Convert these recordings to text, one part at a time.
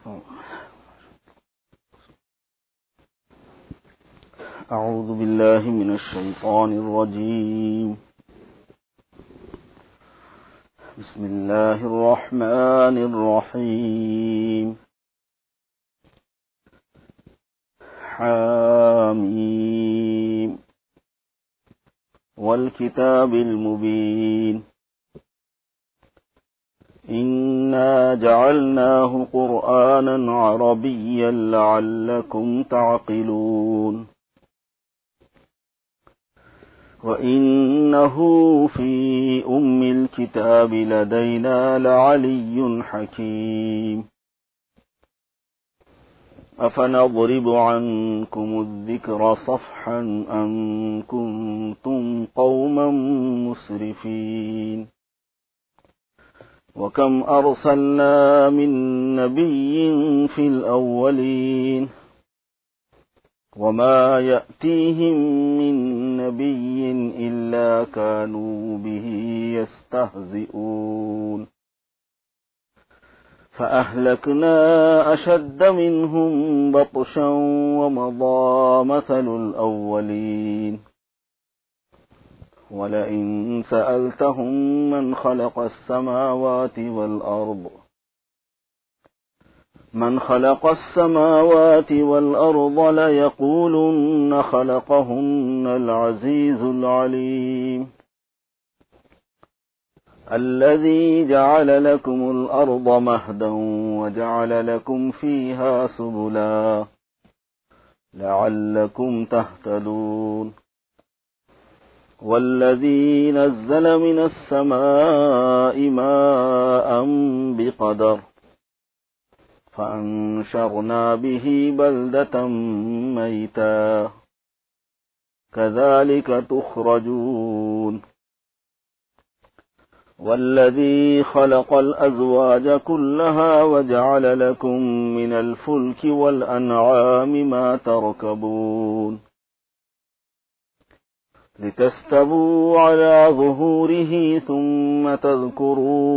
أعوذ بالله من الشيطان الرجيم. بسم الله الرحمن الرحيم. حاميم والكتاب المبين إنا جعلناه قرآنا عربيا لعلكم تعقلون وإنه في أم الكتاب لدينا لعلي حكيم أفنضرب عنكم الذكر صفحا أن كنتم قوما مسرفين وكم أرسلنا من نبي في الأولين وما يأتيهم من نبي إلا كانوا به يستهزئون فأهلكنا أشد منهم بطشا ومضى مثل الأولين ولئن سألتهم من خلق السماوات والأرض ليقولن خلقهن العزيز العليم الذي جعل لكم الأرض مهدا وجعل لكم فيها سبلا لعلكم تهتدون والذي نزل من السماء ماء بقدر فأنشرنا به بلدة ميتا كذلك تخرجون والذي خلق الأزواج كلها وجعل لكم من الفلك والأنعام ما تركبون لتستووا على ظهوره ثم تذكروا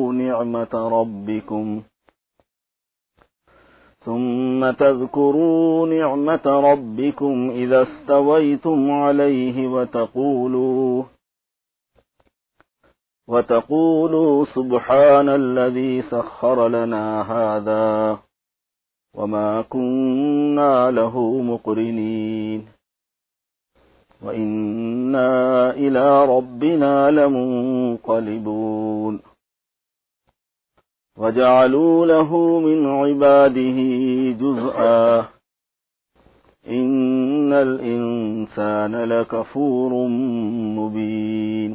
نعمة ربكم إذا استويتم عليه وتقولوا سبحان الذي سخر لنا هذا وما كنا له مقرنين وإنا إلى ربنا لمنقلبون وجعلوا له من عباده جزءا إن الإنسان لكفور مبين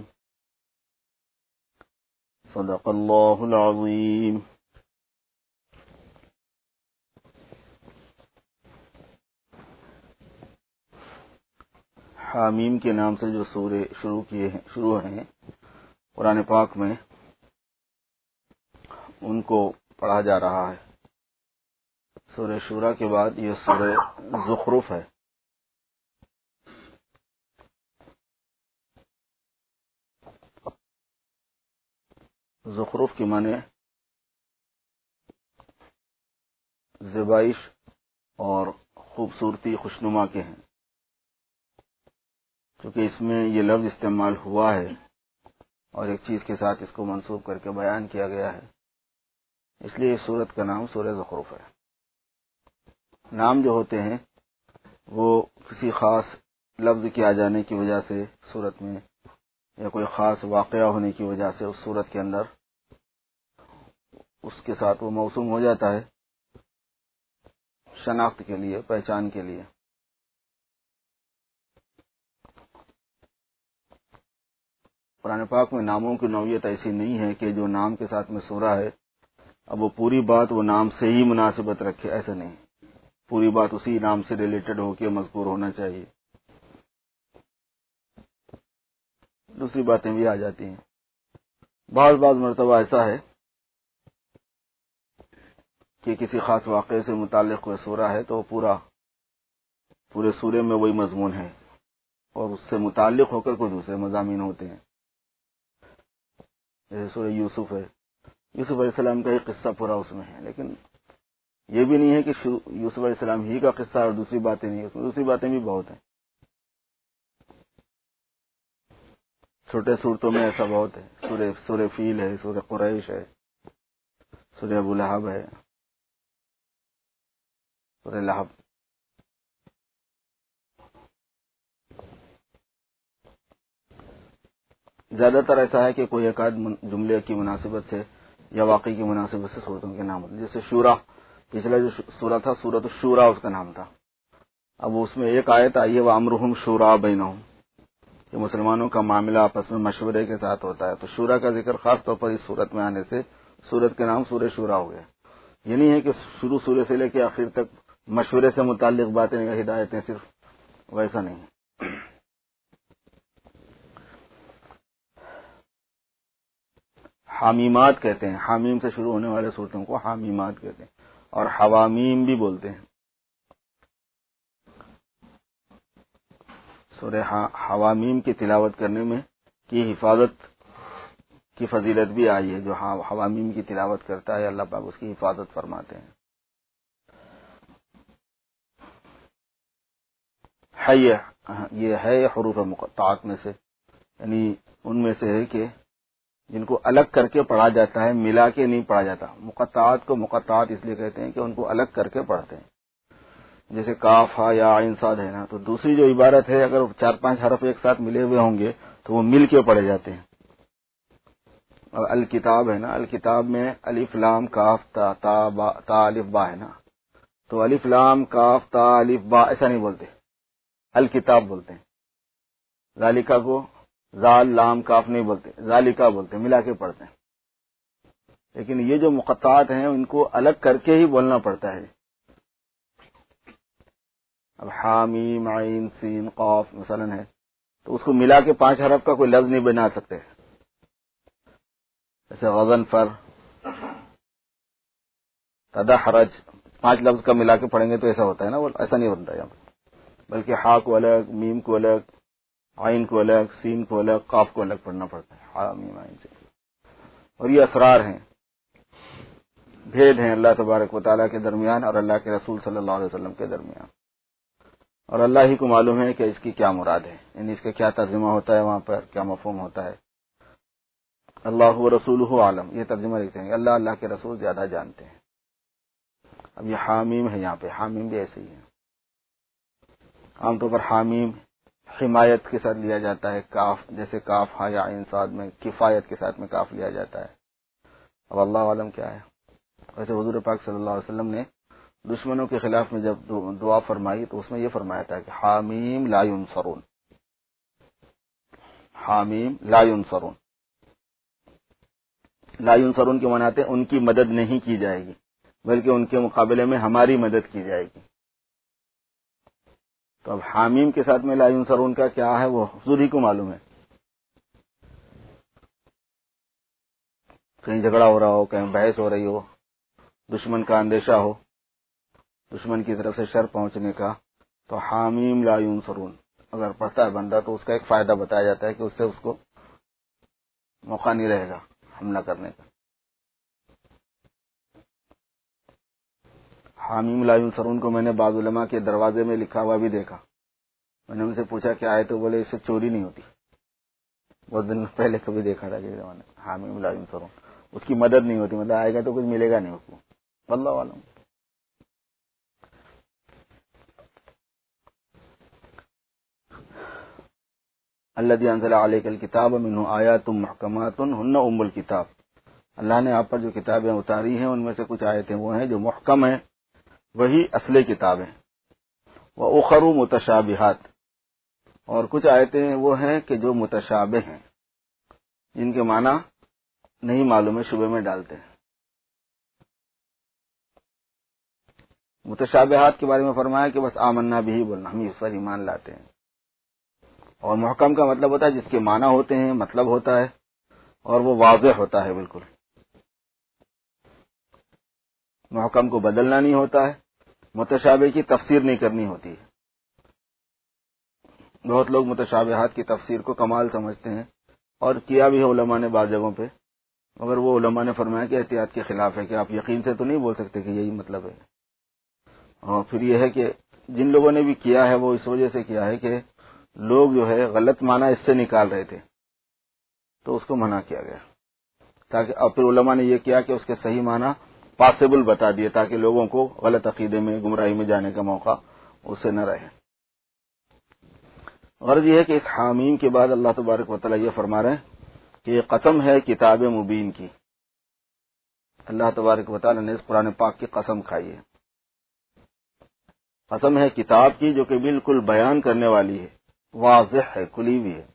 صدق الله العظيم. حامیم کے نام سے جو سورے شروع ہیں قرآن پاک میں، ان کو پڑھا جا رہا ہے. سورہ شورا کے بعد یہ سورہ زخرف ہے. زخرف کی معنی زیبائش اور خوبصورتی، خوشنما کے ہیں. چونکہ اس میں یہ لفظ استعمال ہوا ہے اور ایک چیز کے ساتھ اس کو منسوب کر کے بیان کیا گیا ہے، اس لیے اس سورت کا نام سورہ زخرف ہے. نام جو ہوتے ہیں وہ کسی خاص لفظ کے آ جانے کی وجہ سے سورت میں، یا کوئی خاص واقعہ ہونے کی وجہ سے اس سورت کے اندر اس کے ساتھ وہ موسوم ہو جاتا ہے، شناخت کے لیے، پہچان کے لیے. قرآن پاک میں ناموں کی نوعیت ایسی نہیں ہے کہ جو نام کے ساتھ میں سورہ ہے اب وہ پوری بات وہ نام سے ہی مناسبت رکھے، ایسا نہیں. پوری بات اسی نام سے ریلیٹڈ ہو کے مذکور ہونا چاہیے. دوسری باتیں بھی آ جاتی ہیں. بعض مرتبہ ایسا ہے کہ کسی خاص واقعے سے متعلق کوئی سورہ ہے تو پورے سورے میں وہی مضمون ہے اور اس سے متعلق ہو کر کوئی دوسرے مضامین ہوتے ہیں. جیسے سورہ یوسف ہے، یوسف علیہ السلام کا ایک قصہ پورا اس میں ہے، لیکن یہ بھی نہیں ہے کہ یوسف علیہ السلام ہی کا قصہ اور دوسری باتیں نہیں، اس میں دوسری باتیں بھی بہت ہیں. چھوٹے صورتوں میں ایسا بہت ہے. سورہ فیل ہے، سورہ قریش ہے، سورہ ابو لہب ہے، سورہ لہب. زیادہ تر ایسا ہے کہ کوئی ایک آدھ جملے کی مناسبت سے یا واقعی کی مناسبت سے صورتوں کے نام ہوتے ہیں. جیسے شورا، پچھلا جو سورہ تھا سورۃ الشورا اس کا نام تھا. اب اس میں ایک آیت آئی ہے وَأَمْرُهُمْ شُورَىٰ بَيْنَهُمْ، کہ مسلمانوں کا معاملہ آپس میں مشورے کے ساتھ ہوتا ہے. تو شورا کا ذکر خاص طور پر اس صورت میں آنے سے سورت کا نام سورہ شورا ہو گیا. یہ نہیں ہے کہ شروع سورے سے لے کے آخر تک مشورے سے متعلق باتیں یا ہدایتیں، صرف ویسا نہیں ہے. حامیمات کہتے ہیں، حامیم سے شروع ہونے والے صورتوں کو حامیمات کہتے ہیں، اور حوامیم بھی بولتے ہیں. سورہ حوامیم کی تلاوت کرنے میں کی حفاظت کی فضیلت بھی آئی ہے. جو حوامیم کی تلاوت کرتا ہے اللہ پاک اس کی حفاظت فرماتے ہیں. یہ ہے حروف مقطعات میں سے، یعنی ان میں سے ہے کہ جن کو الگ کر کے پڑھا جاتا ہے، ملا کے نہیں پڑھا جاتا. مقطعات کو مقطعات اس لیے کہتے ہیں کہ ان کو الگ کر کے پڑھتے ہیں. جیسے کاف ہا یا عین صاد ہے نا، تو دوسری جو عبارت ہے اگر 4-5 حرف ایک ساتھ ملے ہوئے ہوں گے تو وہ مل کے پڑھے جاتے ہیں. اور الکتاب ہے نا، الکتاب میں الف لام کاف تا الف با ہے نا، تو الف لام کاف تا الف با ایسا نہیں بولتے، الکتاب بولتے ہیں. ذالکہ کو زال لام کاف نہیں بولتے، ذالکہ بولتے ہیں، ملا کے پڑھتے ہیں. لیکن یہ جو مقطعات ہیں ان کو الگ کر کے ہی بولنا پڑتا ہے. اب حامیم عین سین قاف مثلا ہے، تو اس کو ملا کے 5 حرف کا کوئی لفظ نہیں بنا سکتے. جیسے غضن فر تدحرج 5 لفظ کا ملا کے پڑھیں گے تو ایسا ہوتا ہے نا، وہ ایسا نہیں بنتا ہے. بلکہ ہا کو الگ، میم کو الگ، عین کو الگ، سین کو الگ، قاف کو الگ پڑھنا پڑتا ہے. حامیم عین سین. اور یہ اسرار ہیں، بھید ہیں اللہ تبارک و تعالیٰ کے درمیان اور اللہ کے رسول صلی اللہ علیہ وسلم کے درمیان، اور اللہ ہی کو معلوم ہے کہ اس کی کیا مراد ہے، یعنی اس کا کیا ترجمہ ہوتا ہے، وہاں پر کیا مفہوم ہوتا ہے. اللہ و رسولہ عالم، یہ ترجمہ لکھتے ہیں اللہ کے رسول زیادہ جانتے ہیں. اب یہ حامیم ہے، یہاں پہ حامیم بھی ایسے ہی ہے. عام طور پر حامیم حمایت کے ساتھ لیا جاتا ہے، کاف جیسے کاف ہا یا عین صاد میں کفایت کے ساتھ میں کاف لیا جاتا ہے. اب اللہ عالم کیا ہے. ویسے حضور پاک صلی اللہ علیہ وسلم نے دشمنوں کے خلاف میں جب دعا فرمائی تو اس میں یہ فرمایا تھا کہ حامیم لا ینصرون، حامیم لا ینصرون. لا ینصرون کے معنی آتے ہیں ان کی مدد نہیں کی جائے گی، بلکہ ان کے مقابلے میں ہماری مدد کی جائے گی. تو اب حامیم کے ساتھ میں لا ینصرون کا کیا ہے وہ حضور ہی کو معلوم ہے. کہیں جھگڑا ہو رہا ہو، کہیں بحث ہو رہی ہو، دشمن کا اندیشہ ہو، دشمن کی طرف سے شر پہنچنے کا، تو حامیم لا ینصرون اگر پڑھتا ہے بندہ تو اس کا ایک فائدہ بتایا جاتا ہے کہ اس سے اس کو موقع نہیں رہے گا حملہ کرنے کا. حامیم لا ینصرون کو میں نے بعض علماء کے دروازے میں لکھا ہوا بھی دیکھا. میں نے ان سے پوچھا کیا ہے تو بولے اس سے چوری نہیں ہوتی. بہت دن پہلے کبھی دیکھا تھا کہ زمانے حامیم لا ینصرون، اس کی مدد نہیں ہوتی، مطلب آئے گا تو کچھ ملے گا نہیں اس کو. واللہ عالم. الذی انزل علیک الکتاب منہ آیات محکمات ہن ام الکتاب. اللہ نے آپ پر جو کتابیں اتاری ہیں ان میں سے کچھ آیتیں وہ ہیں جو محکم ہیں، وہی اصل کتابیں. وأخر متشابہات، اور کچھ آیتیں وہ ہیں کہ جو متشابہ ہیں، جن کے معنی نہیں معلوم ہے، شبے میں ڈالتے ہیں. متشابہات کے بارے میں فرمایا کہ بس آمنا بھی بولنا، ہم اس پر ایمان لاتے ہیں. اور محکم کا مطلب ہوتا ہے جس کے معنی ہوتے ہیں، مطلب ہوتا ہے اور وہ واضح ہوتا ہے بالکل. محکم کو بدلنا نہیں ہوتا ہے، متشابہ کی تفسیر نہیں کرنی ہوتی ہے. بہت لوگ متشابہات کی تفسیر کو کمال سمجھتے ہیں اور کیا بھی ہے علماء نے بعض جگہوں پہ، مگر وہ علماء نے فرمایا کہ احتیاط کے خلاف ہے کہ آپ یقین سے تو نہیں بول سکتے کہ یہی مطلب ہے. اور پھر یہ ہے کہ جن لوگوں نے بھی کیا ہے وہ اس وجہ سے کیا ہے کہ لوگ جو ہے غلط معنی اس سے نکال رہے تھے، تو اس کو منع کیا گیا، تاکہ اور پھر علماء نے یہ کیا کہ اس کے صحیح معنی پاسبل بتا دیے تاکہ لوگوں کو غلط عقیدے میں گمراہی میں جانے کا موقع اس سے نہ رہے۔ غرض یہ ہے کہ اس حامیم کے بعد اللہ تبارک و تعالیٰ یہ فرما رہے ہیں کہ یہ قسم ہے کتاب مبین کی۔ اللہ تبارک و تعالیٰ نے اس قرآن پاک کی قسم کھائی ہے، قسم ہے کتاب کی جو کہ بالکل بیان کرنے والی ہے، واضح ہے، کھلی ہوئی ہے۔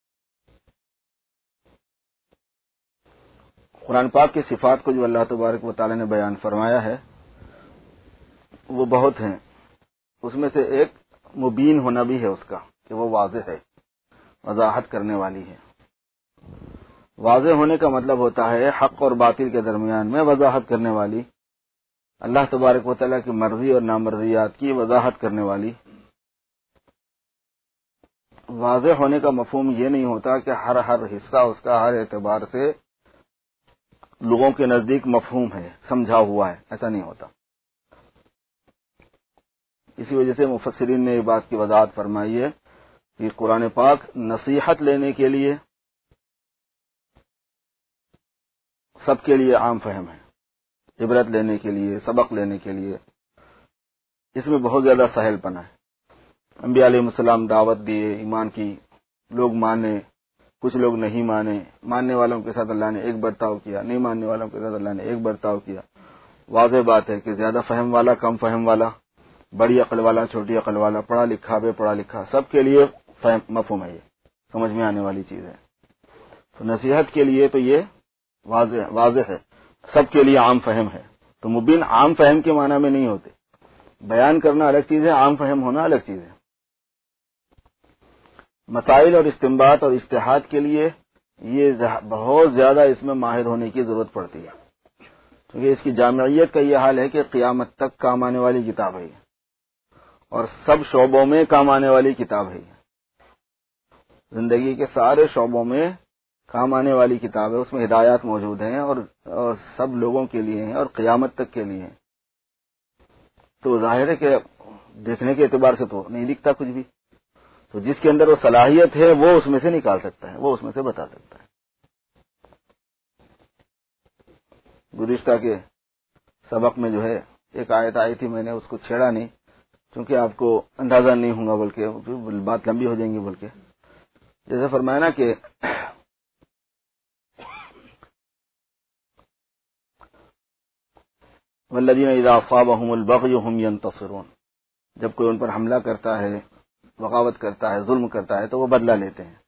قرآن پاک کی صفات کو جو اللہ تبارک و تعالیٰ نے بیان فرمایا ہے وہ بہت ہیں، اس میں سے ایک مبین ہونا بھی ہے اس کا، کہ وہ واضح ہے، وضاحت کرنے والی ہے۔ واضح ہونے کا مطلب ہوتا ہے حق اور باطل کے درمیان میں وضاحت کرنے والی، اللہ تبارک و تعالیٰ کی مرضی اور نامرضیات کی وضاحت کرنے والی۔ واضح ہونے کا مفہوم یہ نہیں ہوتا کہ ہر حصہ اس کا ہر اعتبار سے لوگوں کے نزدیک مفہوم ہے، سمجھا ہوا ہے، ایسا نہیں ہوتا۔ اسی وجہ سے مفسرین نے یہ بات کی وضاحت فرمائی ہے کہ قرآن پاک نصیحت لینے کے لیے سب کے لیے عام فہم ہے، عبرت لینے کے لیے، سبق لینے کے لیے اس میں بہت زیادہ سہل پنا ہے۔ انبیاء علیہ السلام دعوت دیے ایمان کی، لوگ مانے، کچھ لوگ نہیں مانے، ماننے والوں کے ساتھ اللہ نے ایک برتاؤ کیا، نہیں ماننے والوں کے ساتھ اللہ نے ایک برتاؤ کیا۔ واضح بات ہے کہ زیادہ فہم والا، کم فہم والا، بڑی عقل والا، چھوٹی عقل والا، پڑھا لکھا، بے پڑھا لکھا، سب کے لیے مفہوم ہے، یہ سمجھ میں آنے والی چیز ہے۔ تو نصیحت کے لیے تو یہ واضح ہے، سب کے لیے عام فہم ہے۔ تو مبین عام فہم کے معنی میں نہیں ہوتے، بیان کرنا الگ چیز ہے، عام فہم ہونا الگ چیز ہے۔ مسائل اور استنباط اور اجتہاد کے لیے یہ بہت زیادہ اس میں ماہر ہونے کی ضرورت پڑتی ہے، کیونکہ اس کی جامعیت کا یہ حال ہے کہ قیامت تک کام آنے والی کتاب ہے اور سب شعبوں میں کام آنے والی کتاب ہے، زندگی کے سارے شعبوں میں کام آنے والی کتاب ہے، اس میں ہدایات موجود ہیں اور سب لوگوں کے لیے ہیں اور قیامت تک کے لیے ہیں۔ تو ظاہر ہے کہ دیکھنے کے اعتبار سے تو نہیں دکھتا کچھ بھی، تو جس کے اندر وہ صلاحیت ہے وہ اس میں سے نکال سکتا ہے، وہ اس میں سے بتا سکتا ہے۔ گزشتہ کے سبق میں جو ہے ایک آیت آئی تھی، میں نے اس کو چھیڑا نہیں کیونکہ آپ کو اندازہ نہیں ہوگا، بلکہ بات لمبی ہو جائیں گی، بلکہ جیسے فرمایا نا کہ والذین اذا اصابهم البغی هم ينتصرون، جب کوئی ان پر حملہ کرتا ہے، بغاوت کرتا ہے، ظلم کرتا ہے تو وہ بدلہ لیتے ہیں۔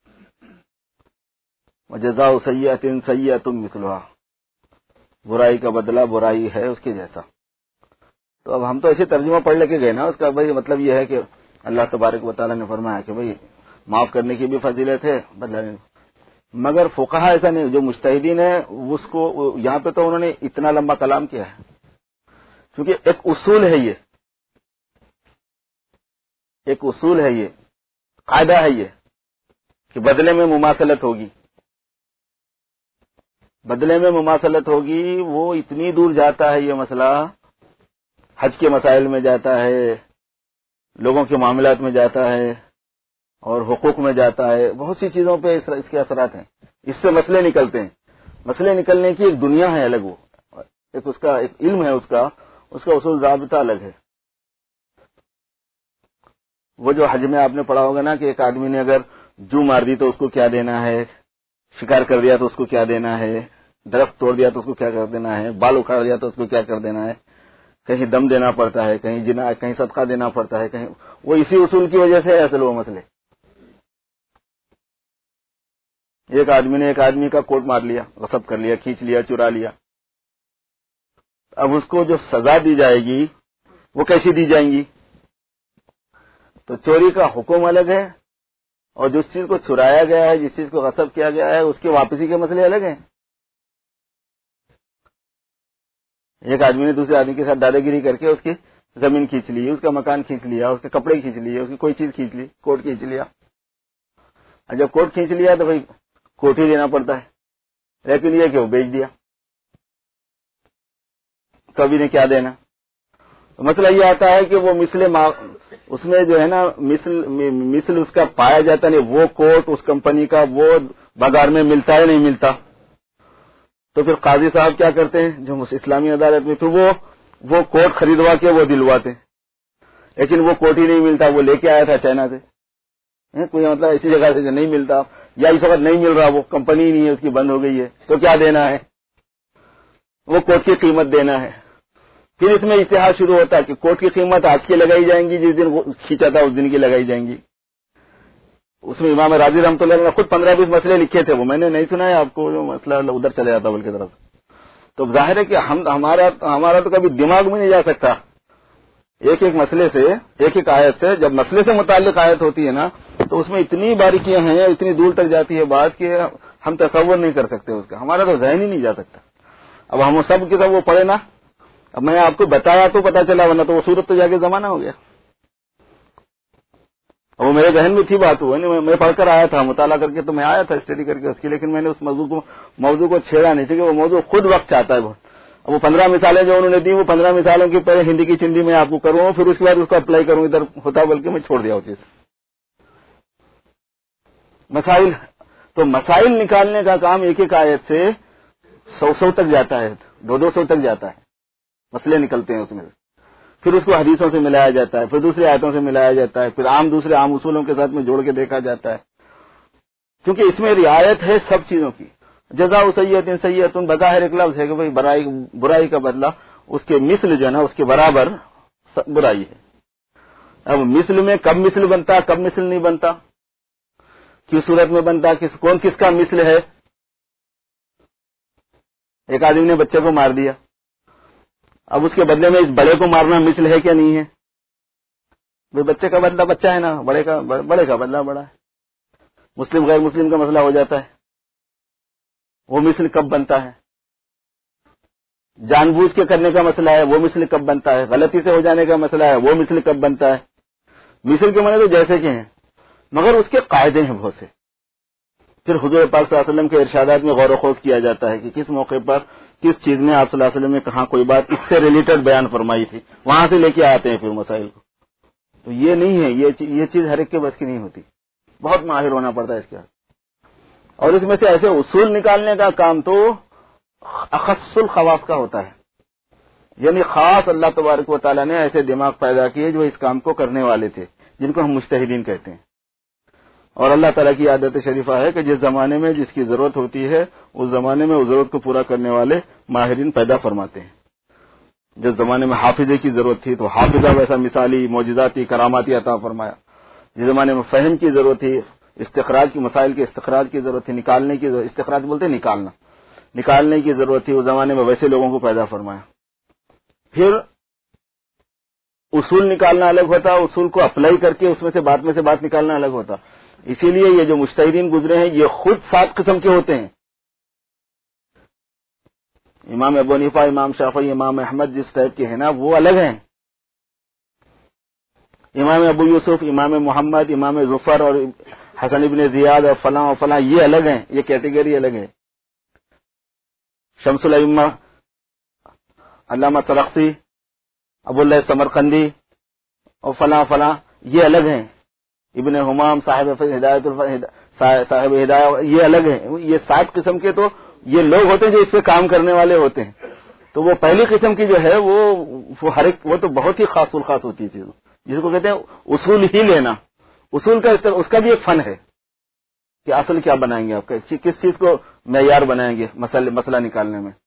وجزاء سیئۃ سیئۃ مثلها، برائی کا بدلہ برائی ہے اس کے جیسا۔ تو اب ہم تو ایسے ترجمہ پڑھ لے کے گئے نا، اس کا بھائی مطلب یہ ہے کہ اللہ تبارک و تعالیٰ نے فرمایا کہ بھائی معاف کرنے کی بھی فضیلت ہے، بدلہ لینے، مگر فقہا ایسا نہیں، جو مجتہدین ہیں اس کو یہاں پہ تو انہوں نے اتنا لمبا کلام کیا ہے، کیونکہ ایک اصول ہے، یہ ایک اصول ہے، یہ قاعدہ ہے یہ کہ بدلے میں مماثلت ہوگی، بدلے میں مماثلت ہوگی۔ وہ اتنی دور جاتا ہے یہ مسئلہ، حج کے مسائل میں جاتا ہے، لوگوں کے معاملات میں جاتا ہے اور حقوق میں جاتا ہے، بہت سی چیزوں پہ اس کے اثرات ہیں، اس سے مسئلے نکلتے ہیں۔ مسئلے نکلنے کی ایک دنیا ہے الگ، وہ ایک اس کا ایک علم ہے، اس کا اصول ضابطہ الگ ہے۔ وہ جو حج میں آپ نے پڑھا ہوگا نا کہ ایک آدمی نے اگر جو مار دی تو اس کو کیا دینا ہے، شکار کر دیا تو اس کو کیا دینا ہے، درخت توڑ دیا تو اس کو کیا کر دینا ہے، بال اکھاڑ دیا تو اس کو کیا کر دینا ہے، کہیں دم دینا پڑتا ہے، کہیں جنا، کہیں صدقہ دینا پڑتا ہے، کہیں وہ اسی اصول کی وجہ سے اصل وہ مسئلے۔ ایک آدمی نے ایک آدمی کا کوٹ مار لیا، غصب کر لیا، کھینچ لیا، چرا لیا، اب اس کو جو سزا دی جائے گی وہ کیسی دی جائیں گی؟ تو چوری کا حکم الگ ہے اور جس چیز کو چرایا گیا ہے، جس چیز کو غصب کیا گیا ہے، اس کی واپسی کے مسئلے الگ ہیں۔ ایک آدمی نے دوسرے آدمی کے ساتھ دادا گیری کر کے اس کی زمین کھینچ لی، اس کا مکان کھینچ لیا، اس کے کپڑے کھینچ لیے، اس کی کوئی چیز کھینچ لی، کوٹ کھینچ لیا۔ اور جب کوٹ کھینچ لیا تو بھائی کوٹ ہی دینا پڑتا ہے، لیکن یہ کہ وہ بیچ دیا، تو ابھی نے کیا دینا؟ مسئلہ یہ آتا ہے کہ وہ اس میں جو ہے نا مثل اس کا پایا جاتا نہیں، وہ کوٹ اس کمپنی کا وہ بازار میں ملتا ہے نہیں ملتا، تو پھر قاضی صاحب کیا کرتے ہیں جو اسلامی عدالت میں، پھر وہ کوٹ خریدوا کے وہ دلواتے، لیکن وہ کوٹ ہی نہیں ملتا، وہ لے کے آیا تھا چائنا سے، کوئی مطلب ایسی جگہ سے جو نہیں ملتا، یا اس وقت نہیں مل رہا، وہ کمپنی ہی نہیں ہے، اس کی بند ہو گئی ہے، تو کیا دینا ہے؟ وہ کوٹ کی قیمت دینا ہے۔ پھر اس میں اشتہار شروع ہوتا ہے کہ کوٹ کی قیمت آج کی لگائی جائیں گی، جس دن وہ کھینچا تھا اس دن کی لگائی جائیں گی۔ اس میں امام راضی رحمۃ اللہ نے خود 15-20 مسئلے لکھے تھے، وہ میں نے نہیں سنا ہے آپ کو، جو مسئلہ ادھر چلے جاتا بلکہ طرف۔ تو ظاہر ہے کہ ہمارا تو کبھی دماغ میں نہیں جا سکتا ایک ایک مسئلے سے، ایک ایک آیت سے، جب مسئلے سے متعلق آیت ہوتی ہے نا تو اس میں اتنی باریکیاں ہیں، اتنی دور تک جاتی ہے بات کہ ہم تصور نہیں کر سکتے اس کا، ہمارا تو ذہن ہی نہیں جا سکتا۔ اب ہم سب کے سب وہ پڑھے نا، اب میں آپ کو بتایا تو پتا چلا، ورنہ تو وہ صورت تو جا کے زمانہ ہو گیا۔ اور وہ میرے ذہن میں تھی بات، میں پڑھ کر آیا تھا، مطالعہ کر کے تو میں آیا تھا اسٹڈی کر کے اس کی، لیکن میں نے اس موضوع کو چھیڑا نہیں، چاہیے وہ موضوع خود وقت چاہتا ہے بہت۔ اب وہ 15 مثالیں جو انہوں نے دی، وہ 15 مثالوں کی پہلے ہندی کی چندی میں آپ کو کروں، پھر اس کے بعد اس کو اپلائی کروں، ادھر ہوتا بلکہ میں چھوڑ دیا وہ چیز۔ مسائل نکالنے کا کام ایک ایک آیت سے 100 تک جاتا ہے، 200 تک جاتا ہے، مسئلے نکلتے ہیں اس میں، پھر اس کو حدیثوں سے ملایا جاتا ہے، پھر دوسری آیتوں سے ملایا جاتا ہے، پھر دوسرے عام اصولوں کے ساتھ میں جوڑ کے دیکھا جاتا ہے، کیونکہ اس میں رعایت ہے سب چیزوں کی۔ جزاء سیئۃ سیئۃ بظاہر ایک لفظ ہے کہ بھئی برائی کا بدلہ اس کے مثل جو ہے نا اس کے برابر برائی ہے۔ اب مثل میں کب مثل بنتا، کب مثل نہیں بنتا، کس صورت میں بنتا، کس کا مثل ہے۔ ایک آدمی نے بچے کو مار دیا، اب اس کے بدلے میں اس بڑے کو مارنا مثل ہے کیا نہیں ہے؟ بھئی بچے کا بدلہ بچہ ہے نا، بڑے کا بدلہ بڑا ہے۔ مسلم غیر مسلم کا مسئلہ ہو جاتا ہے، وہ مثل کب بنتا ہے؟ جان بوجھ کے کرنے کا مسئلہ ہے، وہ مثل کب بنتا ہے؟ غلطی سے ہو جانے کا مسئلہ ہے، وہ مثل کب بنتا ہے؟ مثل کے معنی تو جیسے کہ ہیں، مگر اس کے قاعدے ہیں بہت سے۔ پھر حضور پاک صلی اللہ علیہ وسلم کے ارشادات میں غور و خوض کیا جاتا ہے کہ کس موقع پر کس چیز میں آپ صلی اللہ علیہ وسلم نے کہاں کوئی بات اس سے ریلیٹڈ بیان فرمائی تھی، وہاں سے لے کے آتے ہیں پھر مسائل کو۔ تو یہ نہیں ہے، یہ چیز ہر ایک کے بس کی نہیں ہوتی، بہت ماہر ہونا پڑتا ہے اس کے ساتھ۔ اور اس میں سے ایسے اصول نکالنے کا کام تو اخص الخواص کا ہوتا ہے، یعنی خاص اللہ تبارک و تعالیٰ نے ایسے دماغ پیدا کیے جو اس کام کو کرنے والے تھے، جن کو ہم مجتہدین کہتے ہیں۔ اور اللہ تعالیٰ کی عادت شریفہ ہے کہ جس زمانے میں جس کی ضرورت ہوتی ہے اس زمانے میں اس ضرورت کو پورا کرنے والے ماہرین پیدا فرماتے ہیں۔ جس زمانے میں حافظے کی ضرورت تھی تو حافظہ ویسا مثالی معجزاتی کراماتی عطا فرمایا، جس زمانے میں فہم کی ضرورت تھی، استخراج کی مسائل کے استخراج کی ضرورت تھی، نکالنے کی استخراج بولتے نکالنے کی ضرورت تھی، اس زمانے میں ویسے لوگوں کو پیدا فرمایا۔ پھر اصول نکالنا الگ ہوتا، اصول کو اپلائی کر کے اس میں سے بات نکالنا الگ ہوتا۔ اسی لیے یہ جو مجتہدین گزرے ہیں یہ خود 7 قسم کے ہوتے ہیں۔ امام ابو حنیفہ، امام شافعی، امام احمد جس ٹائپ کے ہیں نا وہ الگ ہیں، امام ابو یوسف، امام محمد، امام ظفر اور حسن ابن زیاد اور فلاں یہ الگ ہیں، یہ کیٹیگری الگ ہے۔ شمس الائمہ، علامہ سرخسی، ابو اللہ سمرقندی اور فلاں یہ الگ ہیں، ابن حمام صاحب ہدایہ یہ الگ ہیں۔ یہ 7 قسم کے تو یہ لوگ ہوتے ہیں جو اس پہ کام کرنے والے ہوتے ہیں۔ تو وہ پہلی قسم کی جو ہے وہ تو بہت ہی خاص الخاص ہوتی ہے چیز، جس کو کہتے ہیں اصول ہی لینا۔ اصول کا اس کا بھی ایک فن ہے کہ اصل کیا بنائیں گے، آپ کا کس چیز کو معیار بنائیں گے مسئلہ نکالنے میں۔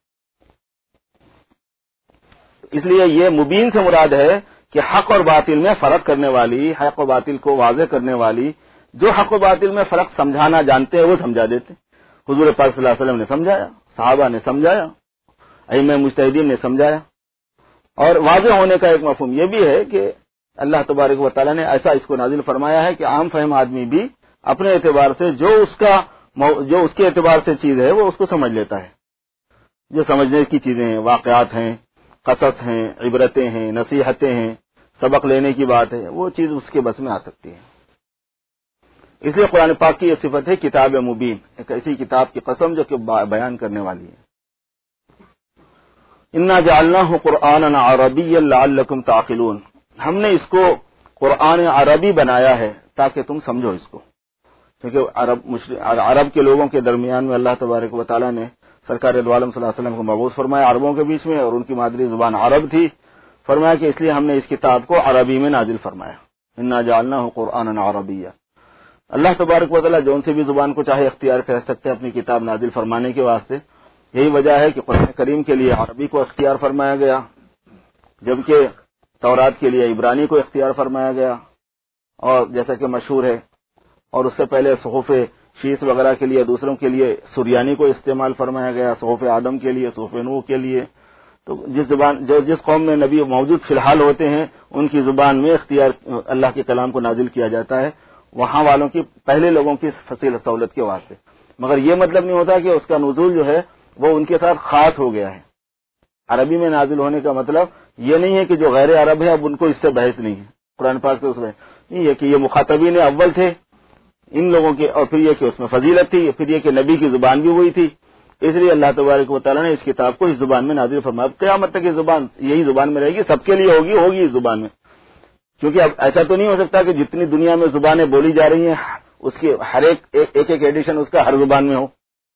اس لیے یہ مبین سے مراد ہے کہ حق اور باطل میں فرق کرنے والی، حق و باطل کو واضح کرنے والی، جو حق و باطل میں فرق سمجھانا جانتے ہیں وہ سمجھا دیتے۔ حضور پاک صلی اللہ علیہ وسلم نے سمجھایا، صحابہ نے سمجھایا، ائمہ مجتہدین نے سمجھایا۔ اور واضح ہونے کا ایک مفہوم یہ بھی ہے کہ اللہ تبارک و تعالیٰ نے ایسا اس کو نازل فرمایا ہے کہ عام فہم آدمی بھی اپنے اعتبار سے جو اس کے اعتبار سے چیز ہے وہ اس کو سمجھ لیتا ہے۔ جو سمجھنے کی چیزیں ہیں، واقعات ہیں، قصص ہیں، عبرتیں ہیں، نصیحتیں ہیں، سبق لینے کی بات ہے، وہ چیز اس کے بس میں آ سکتی ہے۔ اس لیے قرآن پاک کی یہ صفت ہے کتاب مبین، ایک ایسی کتاب کی قسم جو کہ بیان کرنے والی ہے۔ انا جعلناہ قرآنا عربیا لعلکم تعقلون، ہم نے اس کو قرآن عربی بنایا ہے تاکہ تم سمجھو اس کو، کیونکہ عرب کے لوگوں کے درمیان میں اللہ تبارک و تعالیٰ نے سرکار دو عالم صلی اللہ علیہ وسلم کو مبعوث فرمایا عربوں کے بیچ میں، اور ان کی مادری زبان عرب تھی، فرمایا کہ اس لیے ہم نے اس کتاب کو عربی میں نازل فرمایا، انا جعلناہ قرآنا عربیا۔ اللہ تبارک و تعالیٰ جون سی بھی زبان کو چاہے اختیار کر سکتے ہیں اپنی کتاب نازل فرمانے کے واسطے، یہی وجہ ہے کہ قرآن کریم کے لیے عربی کو اختیار فرمایا گیا، جبکہ تورات کے لیے عبرانی کو اختیار فرمایا گیا، اور جیسا کہ مشہور ہے، اور اس سے پہلے صحف شیس وغیرہ کے لیے دوسروں کے لیے سریانی کو استعمال فرمایا گیا، صحف آدم کے لیے، صحف نوح کے لیے۔ تو جس قوم میں نبی موجود فی الحال ہوتے ہیں ان کی زبان میں اختیار اللہ کے کلام کو نازل کیا جاتا ہے، وہاں والوں کی پہلے لوگوں کی فصیل سہولت کے واسطے، مگر یہ مطلب نہیں ہوتا کہ اس کا نزول جو ہے وہ ان کے ساتھ خاص ہو گیا ہے۔ عربی میں نازل ہونے کا مطلب یہ نہیں ہے کہ جو غیر عرب ہے اب ان کو اس سے بحث نہیں ہے، قرآن پاک سے اس میں نہیں ہے کہ یہ مخاطبین اول تھے ان لوگوں کے، اور پھر یہ کہ اس میں فضیلت تھی، پھر یہ کہ نبی کی زبان بھی وہی تھی، اس لیے اللہ تبارک و تعالیٰ نے اس کتاب کو اس زبان میں نازل فرمایا۔ قیامت تک یہ زبان یہی زبان میں رہے گی، سب کے لیے ہوگی اس زبان میں، کیونکہ اب ایسا تو نہیں ہو سکتا کہ جتنی دنیا میں زبانیں بولی جا رہی ہیں اس کی ہر ایک ایڈیشن اس کا ہر زبان میں ہو۔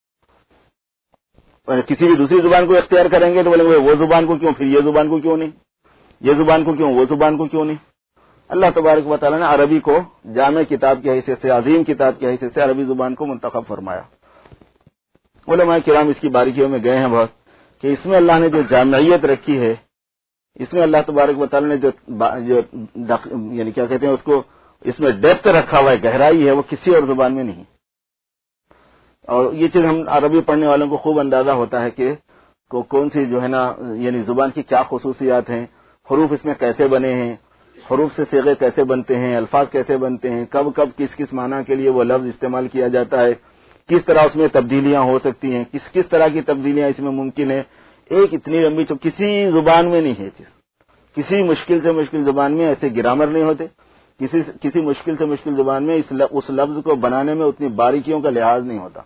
کسی بھی دوسری زبان کو اختیار کریں گے تو بولیں گے وہ زبان کو کیوں، پھر یہ زبان کو کیوں نہیں، یہ زبان کو کیوں، وہ زبان کو کیوں نہیں۔ اللہ تبارک و تعالیٰ نے عربی کو جامع کتاب کی حیثیت سے، عظیم کتاب کی حیثیت سے عربی زبان کو منتخب فرمایا۔ علماء کرام اس کی باریکیوں میں گئے ہیں بہت، کہ اس میں اللہ نے جو جامعیت رکھی ہے، اس میں اللہ تبارک و تعالیٰ نے جو یعنی کیا کہتے ہیں اس کو، اس میں ڈیپتھ رکھا ہوا ہے، گہرائی ہے، وہ کسی اور زبان میں نہیں۔ اور یہ چیز ہم عربی پڑھنے والوں کو خوب اندازہ ہوتا ہے کہ کون سی جو ہے نا یعنی زبان کی کیا خصوصیات ہیں، حروف اس میں کیسے بنے ہیں، حروف سے صیغے کیسے بنتے ہیں، الفاظ کیسے بنتے ہیں، کب کب کس معنی کے لیے وہ لفظ استعمال کیا جاتا ہے، کس طرح اس میں تبدیلیاں ہو سکتی ہیں، کس طرح کی تبدیلیاں اس میں ممکن ہے۔ ایک اتنی لمبی کسی زبان میں نہیں ہے چیز، کسی مشکل سے مشکل زبان میں ایسے گرامر نہیں ہوتے، کسی مشکل سے مشکل زبان میں اس لفظ کو بنانے میں اتنی باریکیوں کا لحاظ نہیں ہوتا۔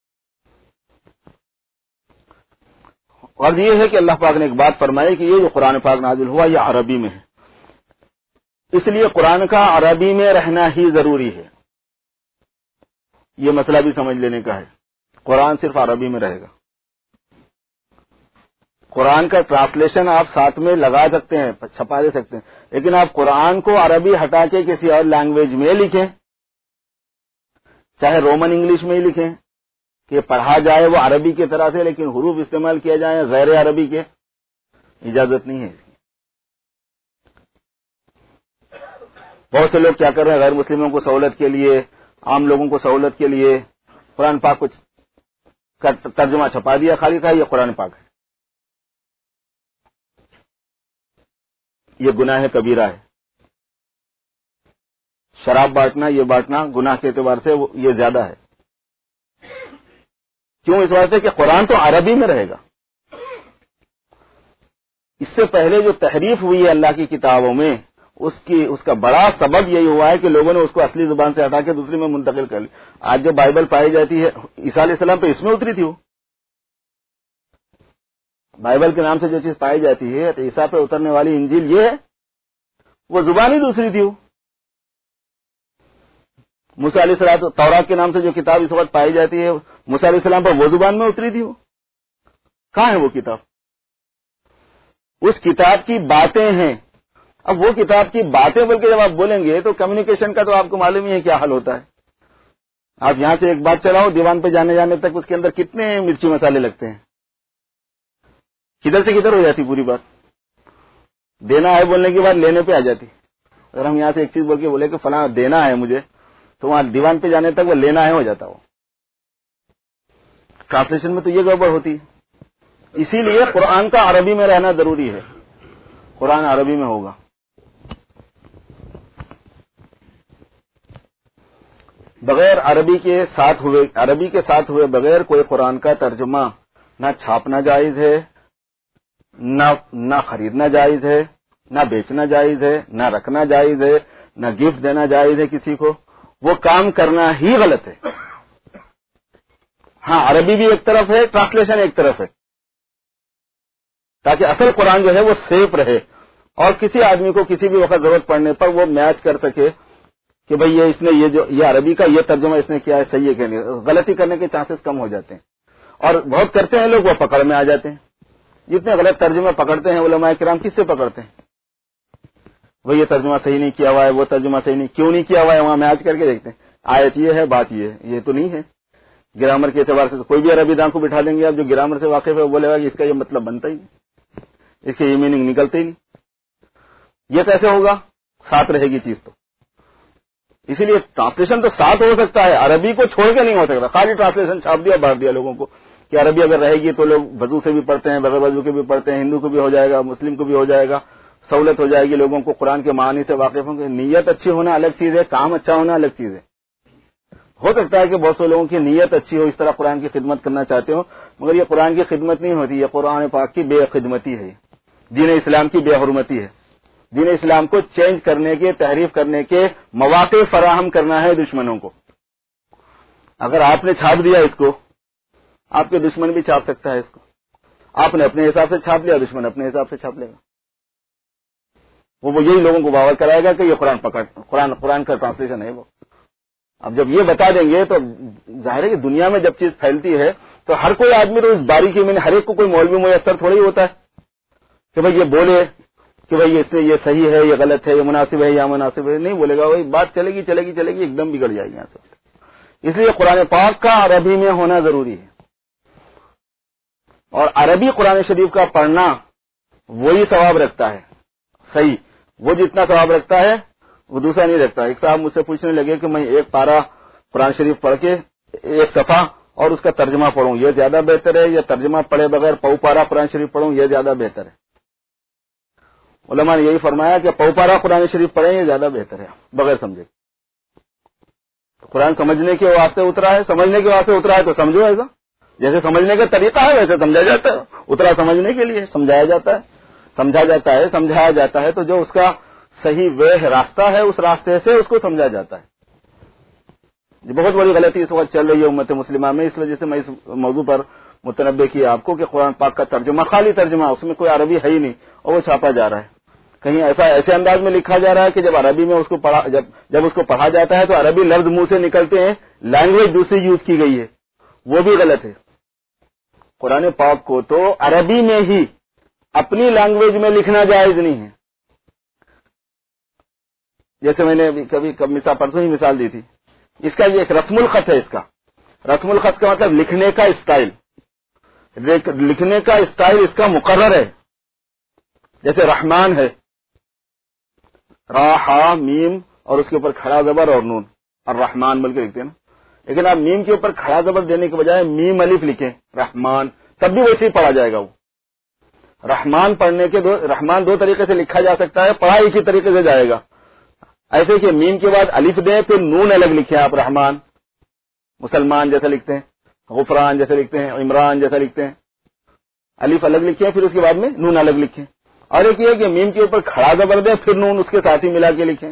اور یہ ہے کہ اللہ پاک نے ایک بات فرمائی کہ یہ جو قرآن پاک نازل ہوا یہ عربی میں ہے، اس لیے قرآن کا عربی میں رہنا ہی ضروری ہے۔ یہ مسئلہ بھی سمجھ لینے کا ہے، قرآن صرف عربی میں رہے گا۔ قرآن کا ٹرانسلیشن آپ ساتھ میں لگا سکتے ہیں، چھپا دے سکتے ہیں، لیکن آپ قرآن کو عربی ہٹا کے کسی اور لینگویج میں لکھیں، چاہے رومن انگلش میں ہی لکھیں کہ پڑھا جائے وہ عربی کی طرح سے، لیکن حروف استعمال کیا جائے غیر عربی کے، اجازت نہیں ہے۔ بہت سے لوگ کیا کر رہے ہیں، غیر مسلموں کو سہولت کے لیے، عام لوگوں کو سہولت کے لیے قرآن پاک کو ترجمہ چھپا دیا، خالی کہا یہ قرآن پاک ہے۔ یہ گناہ کبیرہ ہے۔ شراب بانٹنا، یہ بانٹنا گناہ کے اعتبار سے یہ زیادہ ہے۔ کیوں؟ اس وجہ سے کہ قرآن تو عربی میں رہے گا۔ اس سے پہلے جو تحریف ہوئی ہے اللہ کی کتابوں میں، اس کا بڑا سبب یہی ہوا ہے کہ لوگوں نے اس کو اصلی زبان سے ہٹا کے دوسری میں منتقل کر لی۔ آج جو بائبل پائی جاتی ہے، عیسیٰ علیہ السلام پہ اس میں اتری تھی، وہ بائبل کے نام سے جو چیز پائی جاتی ہے، عیسیٰ پہ اترنے والی انجیل یہ ہے، وہ زبان ہی دوسری تھی۔ وہ موسیٰ علیہ السلام تورات کے نام سے جو کتاب اس وقت پائی جاتی ہے، موسیٰ علیہ السلام پر وہ زبان میں اتری تھی۔ وہ کہاں ہے وہ کتاب؟ اس کتاب کی باتیں ہیں۔ اب وہ کتاب کی باتیں بول کے جب آپ بولیں گے تو کمیونیکیشن کا تو آپ کو معلوم ہی ہے کیا حل ہوتا ہے۔ آپ یہاں سے ایک بات چلاؤ، دیوان پہ جانے تک اس کے اندر کتنے مرچی مسالے لگتے ہیں، کدھر سے کدھر ہو جاتی پوری بات۔ دینا ہے بولنے کے بعد لینے پہ آ جاتی۔ اگر ہم یہاں سے ایک چیز بول کے بولے کہ فلاں دینا ہے مجھے، تو وہاں دیوان پہ جانے تک وہ لینا ہے ہو جاتا۔ وہ ٹرانسلیشن میں تو یہ گڑبڑ ہوتی ہے۔ اسی لیے قرآن کا عربی میں رہنا ضروری ہے، قرآن عربی میں ہوگا۔ بغیر عربی کے ساتھ ہوئے بغیر کوئی قرآن کا ترجمہ نہ چھاپنا جائز ہے، نہ خریدنا جائز ہے، نہ بیچنا جائز ہے، نہ رکھنا جائز ہے، نہ گفٹ دینا جائز ہے کسی کو۔ وہ کام کرنا ہی غلط ہے۔ ہاں، عربی بھی ایک طرف ہے، ٹرانسلیشن ایک طرف ہے، تاکہ اصل قرآن جو ہے وہ سیف رہے اور کسی آدمی کو کسی بھی وقت ضرورت پڑنے پر وہ میچ کر سکے کہ بھئی یہ اس نے یہ عربی کا یہ ترجمہ اس نے کیا ہے صحیح ہے کہ نہیں. غلطی کرنے کے چانسز کم ہو جاتے ہیں اور بہت کرتے ہیں لوگ وہ پکڑ میں آ جاتے ہیں. جتنے غلط ترجمے پکڑتے ہیں علماء کرام کس سے پکڑتے ہیں؟ وہ یہ ترجمہ صحیح نہیں کیا ہوا ہے, وہ ترجمہ صحیح نہیں کیوں نہیں کیا ہوا ہے, وہاں میچ کر کے دیکھتے ہیں آیت یہ ہے بات یہ ہے, یہ تو نہیں ہے. گرامر کے اعتبار سے تو کوئی بھی عربی دان کو بٹھا دیں گے آپ جو گرامر سے واقف ہے وہ بولے گا کہ اس کا یہ مطلب بنتا ہی نہیں, اس کے یہ میننگ نکلتے ہی نہیں. یہ کیسے ہوگا؟ ساتھ رہے گی چیز. تو اسی لیے ٹرانسلیشن تو ساتھ ہو سکتا ہے, عربی کو چھوڑ کے نہیں ہو سکتا. خالی ٹرانسلیشن چھاپ دیا بانٹ دیا لوگوں کو کہ عربی اگر رہے گی تو لوگ وضو سے بھی پڑھتے ہیں, بغیر وضو کے بھی پڑھتے ہیں, ہندو کو بھی ہو جائے گا, مسلم کو بھی ہو جائے گا, سہولت ہو جائے گی لوگوں کو, قرآن کے معانی سے واقف ہوں گے. نیت اچھی ہونا الگ چیز ہے, کام اچھا ہونا الگ چیز ہے. ہو سکتا ہے کہ بہت سے لوگوں کی نیت اچھی ہو, اس طرح قرآن کی خدمت کرنا چاہتے ہو, مگر یہ قرآن کی خدمت نہیں ہوتی, یہ قرآن پاک کی بے خدمتی ہے, دین اسلام کی بے حرمتی ہے. دین اسلام کو چینج کرنے کے, تحریف کرنے کے مواقع فراہم کرنا ہے دشمنوں کو. اگر آپ نے چھاپ دیا اس کو, آپ کے دشمن بھی چھاپ سکتا ہے اس کو. آپ نے اپنے حساب سے چھاپ لیا, دشمن اپنے حساب سے چھاپ لے گا. وہ یہی لوگوں کو باور کرائے گا کہ یہ قرآن کا ٹرانسلیشن ہے. وہ اب جب یہ بتا دیں گے تو ظاہر ہے کہ دنیا میں جب چیز پھیلتی ہے تو ہر کوئی آدمی تو اس باریکی میں, ہر ایک کو کوئی مولوی میسر تھوڑا ہی ہوتا ہے کہ بھائی یہ بولے کہ بھائی اس سے یہ صحیح ہے, یہ غلط ہے, یہ مناسب ہے یا مناسب ہے. نہیں بولے گا, وہی بات چلے گی چلے گی چلے گی, ایک دم بگڑ جائے گی یہاں سے. اس لیے قرآن پاک کا عربی میں ہونا ضروری ہے. اور عربی قرآن شریف کا پڑھنا وہی ثواب رکھتا ہے. صحیح, وہ جتنا ثواب رکھتا ہے وہ دوسرا نہیں رکھتا. ایک صاحب مجھ سے پوچھنے لگے کہ میں ایک پارا قرآن شریف پڑھ کے ایک صفحہ اور اس کا ترجمہ پڑھوں, یہ زیادہ بہتر ہے یا ترجمہ پڑھے بغیر پو پارا قرآن شریف پڑھوں, یہ زیادہ بہتر ہے؟ علماء نے یہی فرمایا کہ پو پارا قرآن شریف پڑھیں یہ زیادہ بہتر ہے بغیر سمجھے. قرآن سمجھنے کے واسطے اترا ہے, سمجھنے کے واسطے اترا ہے تو سمجھو ایسا. جیسے سمجھنے کا طریقہ ہے ویسے سمجھا جاتا ہے. اترا سمجھنے کے لیے, سمجھایا جاتا ہے, سمجھایا جاتا ہے. تو جو اس کا صحیح راستہ ہے اس راستے سے اس کو سمجھا جاتا ہے. بہت بڑی غلطی اس وقت چل رہی ہے امت مسلمہ میں, اس وجہ سے میں اس موضوع پر متنبہ کیا آپ کو کہ قرآن پاک کا ترجمہ خالی ترجمہ, اس میں کوئی عربی ہے ہی نہیں اور وہ چھاپا جا رہا ہے. کہیں ایسے انداز میں لکھا جا رہا ہے کہ جب عربی میں اس کو جب اس کو پڑھا جاتا ہے تو عربی لفظ منہ سے نکلتے ہیں, لینگویج دوسری یوز کی گئی ہے, وہ بھی غلط ہے. قرآن پاک کو تو عربی میں ہی اپنی لینگویج میں لکھنا جائز نہیں ہے. جیسے میں نے کبھی پرسوں ہی مثال دی تھی, اس کا یہ ایک رسم الخط ہے. اس کا رسم الخط کا مطلب لکھنے کا اسٹائل, لکھنے کا اسٹائل اس کا مقرر ہے. جیسے رحمان ہے, را ہا میم اور اس کے اوپر کھڑا زبر اور نون, اور رحمان بول کے لکھتے ہیں نا. لیکن آپ میم کے اوپر کھڑا زبر دینے کے بجائے میم الف لکھیں رحمان, تب بھی ویسے ہی پڑھا جائے گا. وہ رحمان پڑھنے کے رحمان دو طریقے سے لکھا جا سکتا ہے, پڑھا ایک ہی طریقے سے جائے گا. ایسے کہ میم کے بعد الف دیں پھر نون الگ لکھیں آپ, رحمان مسلمان جیسا لکھتے ہیں, غفران جیسے لکھتے ہیں, عمران جیسا لکھتے ہیں, الف الگ لکھیں پھر اس کے بعد میں نون الگ لکھیں. اور ایک یہ کہ میم کے اوپر کھڑا زبر دیں پھر نون اس کے ساتھ ہی ملا کے لکھیں.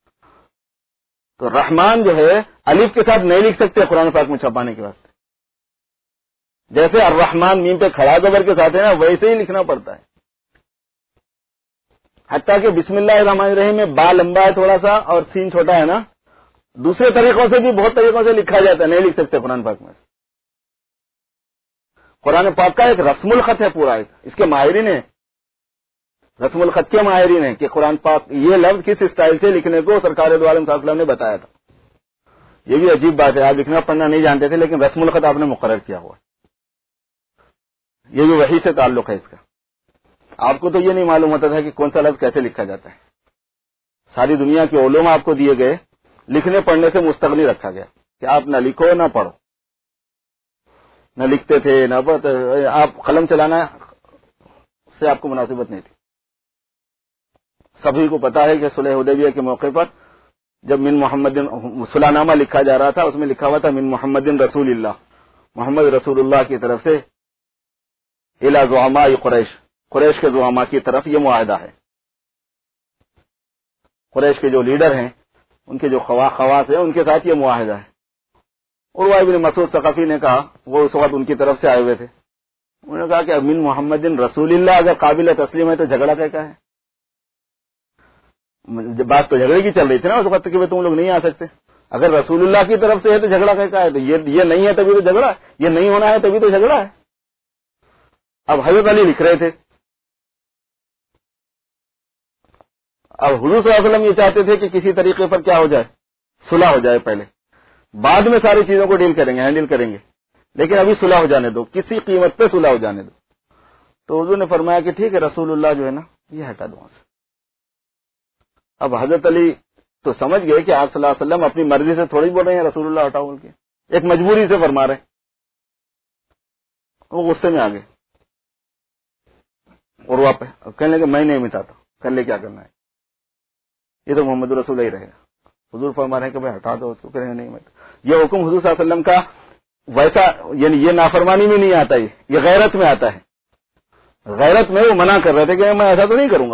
تو رحمان جو ہے الف کے ساتھ نہیں لکھ سکتے قرآن پاک میں چھپانے کے واسطے. جیسے الرحمان میم پہ کھڑا زبر کے ساتھ ہے نا, ویسے ہی لکھنا پڑتا ہے. حتیٰ کہ بسم اللہ الرحمن الرحیم میں با لمبا ہے تھوڑا سا اور سین چھوٹا ہے نا, دوسرے طریقوں سے بھی بہت طریقوں سے لکھا جاتا ہے, نہیں لکھ سکتے قرآن پاک میں. قرآن پاک کا ایک رسم الخط ہے پورا, ایک اس کے ماہرین ہیں, رسم الخط کے ماہرین ہیں کہ قرآن پاک یہ لفظ کس اسٹائل سے لکھنے کو سرکار دو عالم صلی اللہ علیہ وسلم نے بتایا تھا. یہ بھی عجیب بات ہے, آپ لکھنا پڑھنا نہیں جانتے تھے لیکن رسم الخط آپ نے مقرر کیا ہوا. یہ بھی وحی سے تعلق ہے اس کا. آپ کو تو یہ نہیں معلوم ہوتا تھا کہ کون سا لفظ کیسے لکھا جاتا ہے. ساری دنیا کے علوم آپ کو دیے گئے, لکھنے پڑھنے سے مستغنی رکھا گیا کہ آپ نہ لکھو نہ پڑھو. نہ لکھتے تھے نہ آپ قلم چلانا سے آپ کو مناسبت نہیں تھی. سبھی کو پتا ہے کہ صلح حدیبیہ کے موقع پر جب من محمد صلح نامہ لکھا جا رہا تھا, اس میں لکھا ہوا تھا من محمد رسول اللہ, محمد رسول اللہ کی طرف سے الی زعماء قریش, قریش کے زعماء کی طرف یہ معاہدہ ہے. قریش کے جو لیڈر ہیں, ان کے جو خواص ہیں, ان کے ساتھ یہ معاہدہ ہے. عروہ بن مسعود ثقفی نے کہا, وہ اس وقت ان کی طرف سے آئے ہوئے تھے, انہوں نے کہا کہ من محمد رسول اللہ اگر قابل تسلیم ہے تو جھگڑا کیا ہے؟ بات تو جھگڑے کی چل رہی تھی نا اس وقت کہ تم لوگ نہیں آ سکتے. اگر رسول اللہ کی طرف سے ہے تو جھگڑا کیا ہے؟ تو یہ نہیں ہے تبھی تو جھگڑا ہے، یہ نہیں ہونا ہے تبھی تو جھگڑا ہے. اب حضرت علی لکھ رہے تھے، اب حضور صلی اللہ علیہ وسلم یہ چاہتے تھے کہ کسی طریقے پر کیا ہو جائے، صلح ہو جائے، پہلے بعد میں ساری چیزوں کو ڈیل کریں گے، ہینڈل کریں گے، لیکن ابھی صلح ہو جانے دو، کسی قیمت پہ صلح ہو جانے دو. تو حضور نے فرمایا کہ ٹھیک ہے رسول اللہ جو ہے نا یہ ہٹا دو وہاں سے. اب حضرت علی تو سمجھ گئے کہ آپ صلی اللہ علیہ وسلم اپنی مرضی سے تھوڑی بول رہے ہیں رسول اللہ ہٹاؤ بول کے، ایک مجبوری سے فرما رہے ہیں. وہ غصے میں آ گئے اور واپس کہنے لگے میں نہیں مٹاتا، کر لے کیا کرنا ہے، یہ تو محمد رسول اللہ ہی رہے گا. حضور فرما رہے ہیں کہ بھائی ہٹا دو اس کو، کہیں نہیں مٹا. یہ حکم حضور صلی اللہ علیہ وسلم کا ویسا، یعنی یہ نافرمانی میں نہیں آتا، یہ غیرت میں آتا ہے. غیرت میں وہ منع کر رہے تھے کہ میں ایسا تو نہیں کروں گا.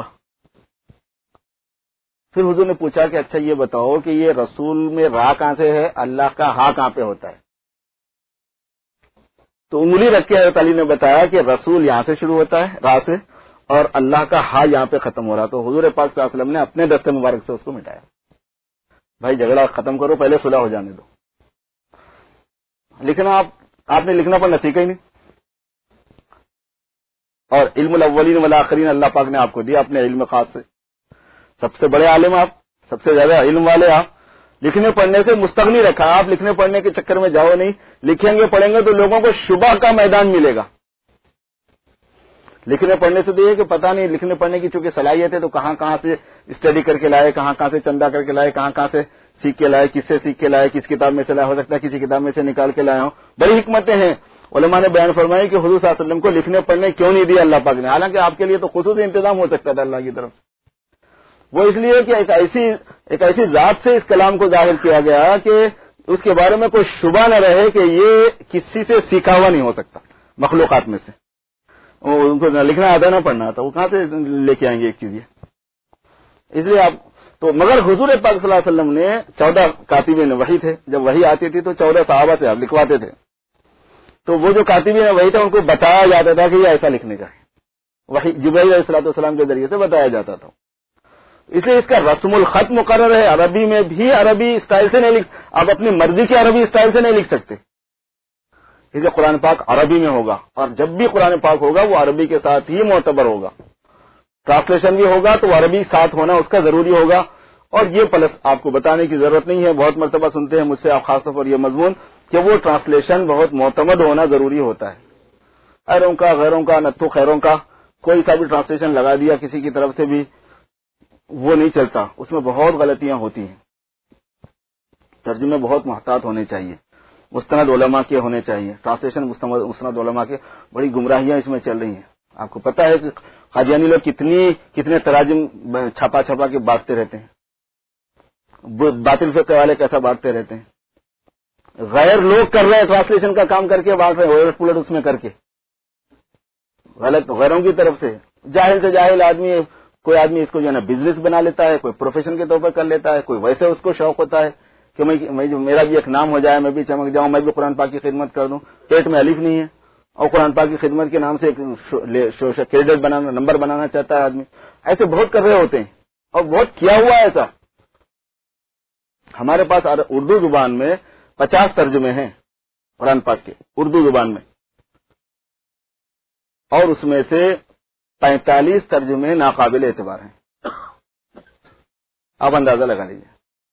پھر حضور نے پوچھا کہ اچھا یہ بتاؤ کہ یہ رسول میں راہ کہاں سے ہے، اللہ کا ہاں کہاں پہ ہوتا ہے؟ تو انگلی رکھ کے حضرت علی نے بتایا کہ رسول یہاں سے شروع ہوتا ہے راہ سے، اور اللہ کا ہاں یہاں پہ ختم ہو رہا. تو حضور پاک صلی اللہ علیہ وسلم نے اپنے دستے مبارک سے اس کو مٹایا. بھائی جھگڑا ختم کرو، پہلے صلح ہو جانے دو. لکھنا آپ نے لکھنا پڑھنا سیکھا ہی نہیں، اور علم الاولین والآخرین اللہ پاک نے آپ کو دیا اپنے علم خاص سے. سب سے بڑے عالم آپ، سب سے زیادہ علم والے آپ، لکھنے پڑھنے سے مستغنی رکھا. آپ لکھنے پڑھنے کے چکر میں جاؤ نہیں، لکھیں گے پڑھیں گے تو لوگوں کو شبہ کا میدان ملے گا. لکھنے پڑھنے سے تو یہ کہ پتہ نہیں، لکھنے پڑھنے کی چونکہ صلاحیت ہے تو کہاں کہاں سے اسٹڈی کر کے لائے، کہاں کہاں سے چندہ کر کے لائے، کہاں کہاں سے سیکھ کے لائے، کس سے سیکھ کے لائے، کس کتاب میں سے لائے، ہو سکتا ہے کسی کتاب میں سے نکال کے لائے ہوں. بڑی حکمتیں ہیں. علماء نے بیان فرمائی کہ حضور صلی اللہ علیہ وسلم کو لکھنے پڑھنے کیوں نہیں دیا اللہ پاک نے، حالانکہ آپ کے لیے تو خصوصی انتظام ہو سکتا تھا اللہ کی طرف سے. وہ اس لیے کہ ایک ایسی ذات سے اس کلام کو ظاہر کیا گیا کہ اس کے بارے میں کوئی شبہ نہ رہے کہ یہ کسی سے سیکھا ہوا نہیں ہو سکتا مخلوقات میں سے. ان کو نہ لکھنا آتا نہ پڑھنا آتا، وہ کہاں سے لے کے آئیں گے ایک چیز یہ. اس لیے آپ تو مگر حضور پاک صلی اللہ علیہ وسلم نے 14 کاتبین وحی تھے، جب وحی آتی تھی تو 14 صحابہ سے آپ لکھواتے تھے. تو وہ جو کاتبین وحی تھا ان کو بتایا جاتا تھا کہ یہ ایسا لکھنے کا ہے، وحی جبرائیل علیہ الصلوۃ والسلام کے ذریعے سے بتایا جاتا تھا. اس لیے اس کا رسم الخط مقرر ہے. عربی میں بھی عربی اسٹائل سے نہیں آپ اپنی مرضی کی عربی اسٹائل سے نہیں لکھ سکتے. اس لیے قرآن پاک عربی میں ہوگا، اور جب بھی قرآن پاک ہوگا وہ عربی کے ساتھ ہی معتبر ہوگا. ٹرانسلیشن بھی ہوگا تو وہ عربی ساتھ ہونا اس کا ضروری ہوگا. اور یہ پلس آپ کو بتانے کی ضرورت نہیں ہے، بہت مرتبہ سنتے ہیں مجھ سے آپ خاص طور پر یہ مضمون کہ وہ ٹرانسلیشن بہت معتمد ہونا ضروری ہوتا ہے. ایروں کا، غیروں کا، نتھو خیروں کا کوئی سا بھی ٹرانسلیشن لگا دیا کسی کی طرف سے بھی وہ نہیں چلتا، اس میں بہت غلطیاں ہوتی ہیں. ترجمے بہت محتاط ہونے چاہیے، مستند علماء کے ہونے چاہیے. ٹرانسلیشن مستند علماء کے بڑی گمراہیاں اس میں چل رہی ہیں. آپ کو پتا ہے کہ قادیانی لوگ کتنے تراجم چھپا چھپا کے بانٹتے رہتے ہیں، باطل فقہ والے کیسا بانٹتے رہتے ہیں. غیر لوگ کر رہے ہیں ٹرانسلیشن کا کام کر کے بانٹ رہے ہیں، الٹ پلٹ اس میں کر کے غلط غیروں کی طرف سے. جاہل سے جاہل آدمی، کوئی آدمی اس کو جو ہے نا بزنس بنا لیتا ہے، کوئی پروفیشن کے طور پر کر لیتا ہے، کوئی ویسے اس کو شوق ہوتا ہے کہ میرا بھی ایک نام ہو جائے، میں بھی چمک جاؤں، میں بھی قرآن پاک کی خدمت کر دوں. پیٹ میں الف نہیں ہے اور قرآن پاک کی خدمت کے نام سے ایک کریڈٹ بنانا، نمبر بنانا چاہتا ہے آدمی. ایسے بہت کر رہے ہوتے ہیں اور بہت کیا ہوا ہے ایسا. ہمارے پاس اردو زبان میں 50 ترجمے ہیں قرآن پاک کے اردو زبان میں، اور اس میں سے 45 ترجمے ناقابل اعتبار ہیں. آپ اندازہ لگا لیجیے.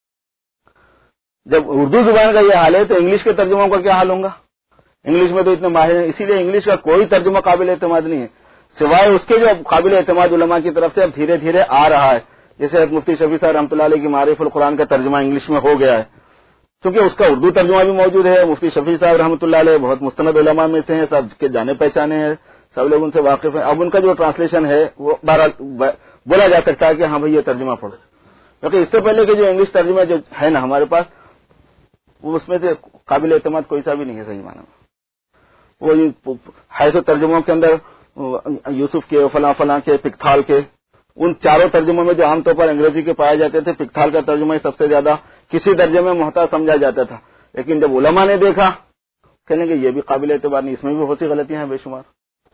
جب اردو زبان کا یہ حال ہے تو انگلش کے ترجموں کا کیا حال ہوگا؟ انگلش میں تو اتنے ماہر ہیں، اسی لیے انگلش کا کوئی ترجمہ قابل اعتماد نہیں ہے سوائے اس کے جو قابل اعتماد علماء کی طرف سے اب دھیرے دھیرے آ رہا ہے. جیسے مفتی شفیع صاحب رحمۃ اللہ علیہ کی معارف القرآن کا ترجمہ انگلش میں ہو گیا ہے، کیونکہ اس کا اردو ترجمہ بھی موجود ہے. مفتی شفیع صاحب رحمۃ اللہ علیہ بہت مستند علماء میں سے ہیں، سب کے جانے پہچانے ہیں، سب لوگ ان سے واقف ہیں. اب ان کا جو ٹرانسلیشن ہے وہ بولا جا سکتا ہے کہ ہاں بھائی یہ ترجمہ پڑھو، کیونکہ اس سے پہلے کے جو انگلش ترجمہ جو ہے نا ہمارے پاس، وہ اس میں سے قابل اعتماد کوئی سا بھی نہیں ہے صحیح معنی میں. وہ حیث ترجموں کے اندر یوسف کے، فلاں فلاں کے، پکتھال کے، ان چاروں ترجموں میں جو عام طور پر انگریزی کے پائے جاتے تھے، پکتھال کا ترجمہ سب سے زیادہ کسی درجے میں محتاج سمجھا جاتا تھا. لیکن جب علماء نے دیکھا کہنے کہ یہ بھی قابل اعتبار نہیں، اس میں بھی بہت سی غلطیاں ہیں بے شمار.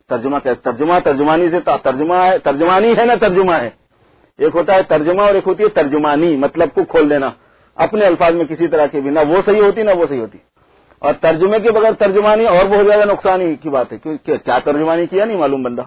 ترجمانی سے ترجمہ ہے، ترجمانی ہے نا ترجمہ ہے. ایک ہوتا ہے ترجمہ اور ایک ہوتی ہے ترجمانی، مطلب کو کھول دینا اپنے الفاظ میں کسی طرح کے بھی، نہ وہ صحیح ہوتی نہ وہ صحیح ہوتی. اور ترجمے کے بغیر ترجمانی اور بہت زیادہ نقصان ہی کی بات ہے، کیونکہ کیا ترجمانی کیا نہیں معلوم بندہ.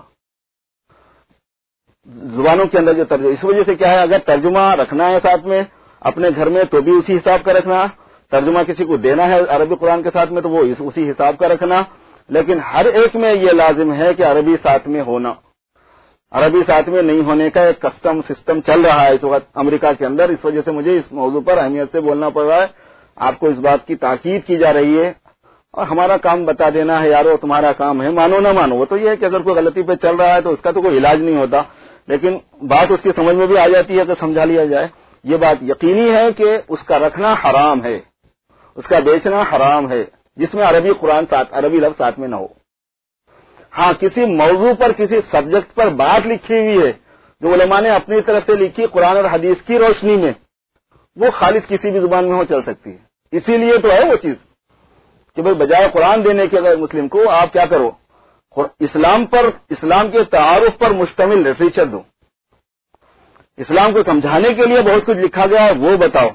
زبانوں کے اندر جو ترجمہ، اس وجہ سے کیا ہے، اگر ترجمہ رکھنا ہے ساتھ میں اپنے گھر میں تو بھی اسی حساب کا رکھنا، ترجمہ کسی کو دینا ہے عربی قرآن کے ساتھ میں تو وہ اسی حساب کا رکھنا. لیکن ہر ایک میں یہ لازم ہے کہ عربی ساتھ میں ہونا. عربی ساتھ میں نہیں ہونے کا ایک کسٹم سسٹم چل رہا ہے اس وقت امریکہ کے اندر. اس وجہ سے مجھے اس موضوع پر اہمیت سے بولنا پڑ رہا ہے. آپ کو اس بات کی تاکید کی جا رہی ہے اور ہمارا کام بتا دینا ہے، یارو تمہارا کام ہے، مانو نہ مانو. وہ تو یہ ہے کہ اگر کوئی غلطی پہ چل رہا ہے تو اس کا تو کوئی علاج نہیں ہوتا، لیکن بات اس کی سمجھ میں بھی آ جاتی ہے کہ سمجھا لیا جائے. یہ بات یقینی ہے کہ اس کا رکھنا حرام ہے، اس کا بیچنا حرام ہے جس میں عربی قرآن ساتھ، عربی لفظ ساتھ میں نہ ہو. ہاں کسی موضوع پر کسی سبجیکٹ پر بات لکھی ہوئی ہے جو علماء نے اپنی طرف سے لکھی قرآن اور حدیث کی روشنی میں، وہ خالص کسی بھی زبان میں ہو چل سکتی ہے. اسی لیے تو ہے وہ چیز کہ بھائی بجائے قرآن دینے کے اگر مسلم کو آپ کیا کرو، اسلام پر، اسلام کے تعارف پر مشتمل لٹریچر دو. اسلام کو سمجھانے کے لیے بہت کچھ لکھا گیا ہے وہ بتاؤ.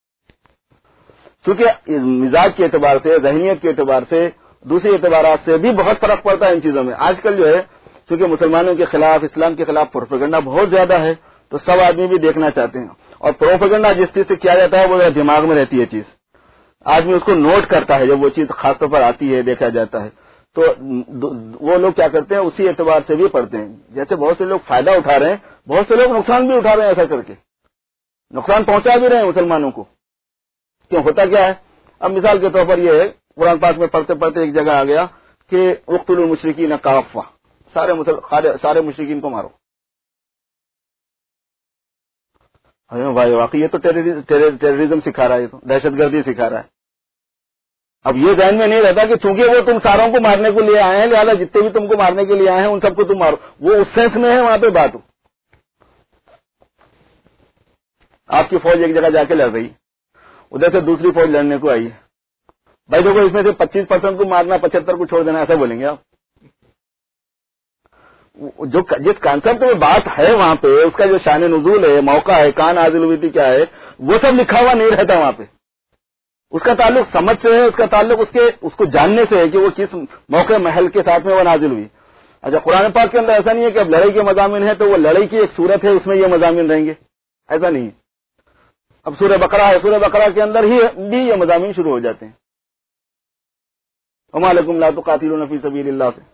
کیونکہ مزاج کے اعتبار سے، ذہنیت کے اعتبار سے، دوسرے اعتبارات سے بھی بہت فرق پڑتا ہے ان چیزوں میں. آج کل جو ہے کیونکہ مسلمانوں کے خلاف، اسلام کے خلاف پروپیگنڈا بہت زیادہ ہے تو سب آدمی بھی دیکھنا چاہتے ہیں. اور پروپیگنڈا جس چیز سے کیا جاتا ہے وہ دماغ میں رہتی ہے چیز، آدمی اس کو نوٹ کرتا ہے. جب وہ چیز خاص طور پر آتی ہے، دیکھا جاتا ہے تو وہ لوگ کیا کرتے ہیں اسی اعتبار سے بھی پڑھتے ہیں. جیسے بہت سے لوگ فائدہ اٹھا رہے ہیں، بہت سے لوگ نقصان بھی اٹھا رہے ہیں. ایسا کر کے نقصان پہنچا بھی رہے ہیں مسلمانوں کو. کیوں ہوتا کیا ہے؟ اب مثال کے طور پر یہ ہے، قرآن پاک میں پڑھتے پڑھتے ایک جگہ آ گیا کہ اقتلوا المشرکین کافہ، سارے مشرکین کو مارو. بھائی واقعی یہ تو ٹیررزم سکھا رہا ہے، یہ تو دہشت گردی سکھا رہا ہے. اب یہ ذہن میں نہیں رہتا کہ چونکہ وہ تم ساروں کو مارنے کو لیے آئے ہیں لہذا جتنے بھی تم کو مارنے کے لیے آئے ہیں ان سب کو تم مارو. وہ اس سینس میں ہے وہاں پہ بات. آپ کی فوج ایک جگہ جا کے لڑ رہی، ادھر سے دوسری فوج لڑنے کو آئی ہے. بھائی دیکھو اس میں سے 25% کو مارنا، 75 کو چھوڑ دینا، ایسا بولیں گے آپ؟ جو جس کانسیپٹ میں بات ہے وہاں پہ، اس کا جو شان نزول ہے، موقع ہے، کہاں نازل ہوئی تھی، کیا ہے، وہ سب لکھا ہوا نہیں رہتا وہاں پہ. اس کا تعلق سمجھ سے ہے، اس کا تعلق اس کو جاننے سے ہے کہ وہ کس موقع محل کے ساتھ میں وہ نازل ہوئی. اچھا قرآن پاک کے اندر ایسا نہیں ہے کہ اب لڑائی کے مضامین ہیں تو وہ لڑائی کی ایک صورت ہے، اس میں یہ مضامین رہیں گے، ایسا نہیں ہے. اب سورہ بقرہ ہے، سورہ بقرہ کے اندر ہی بھی یہ مضامین شروع ہو جاتے ہیں. وما لکم لا تقاتلون فی سبیل اللہ سے.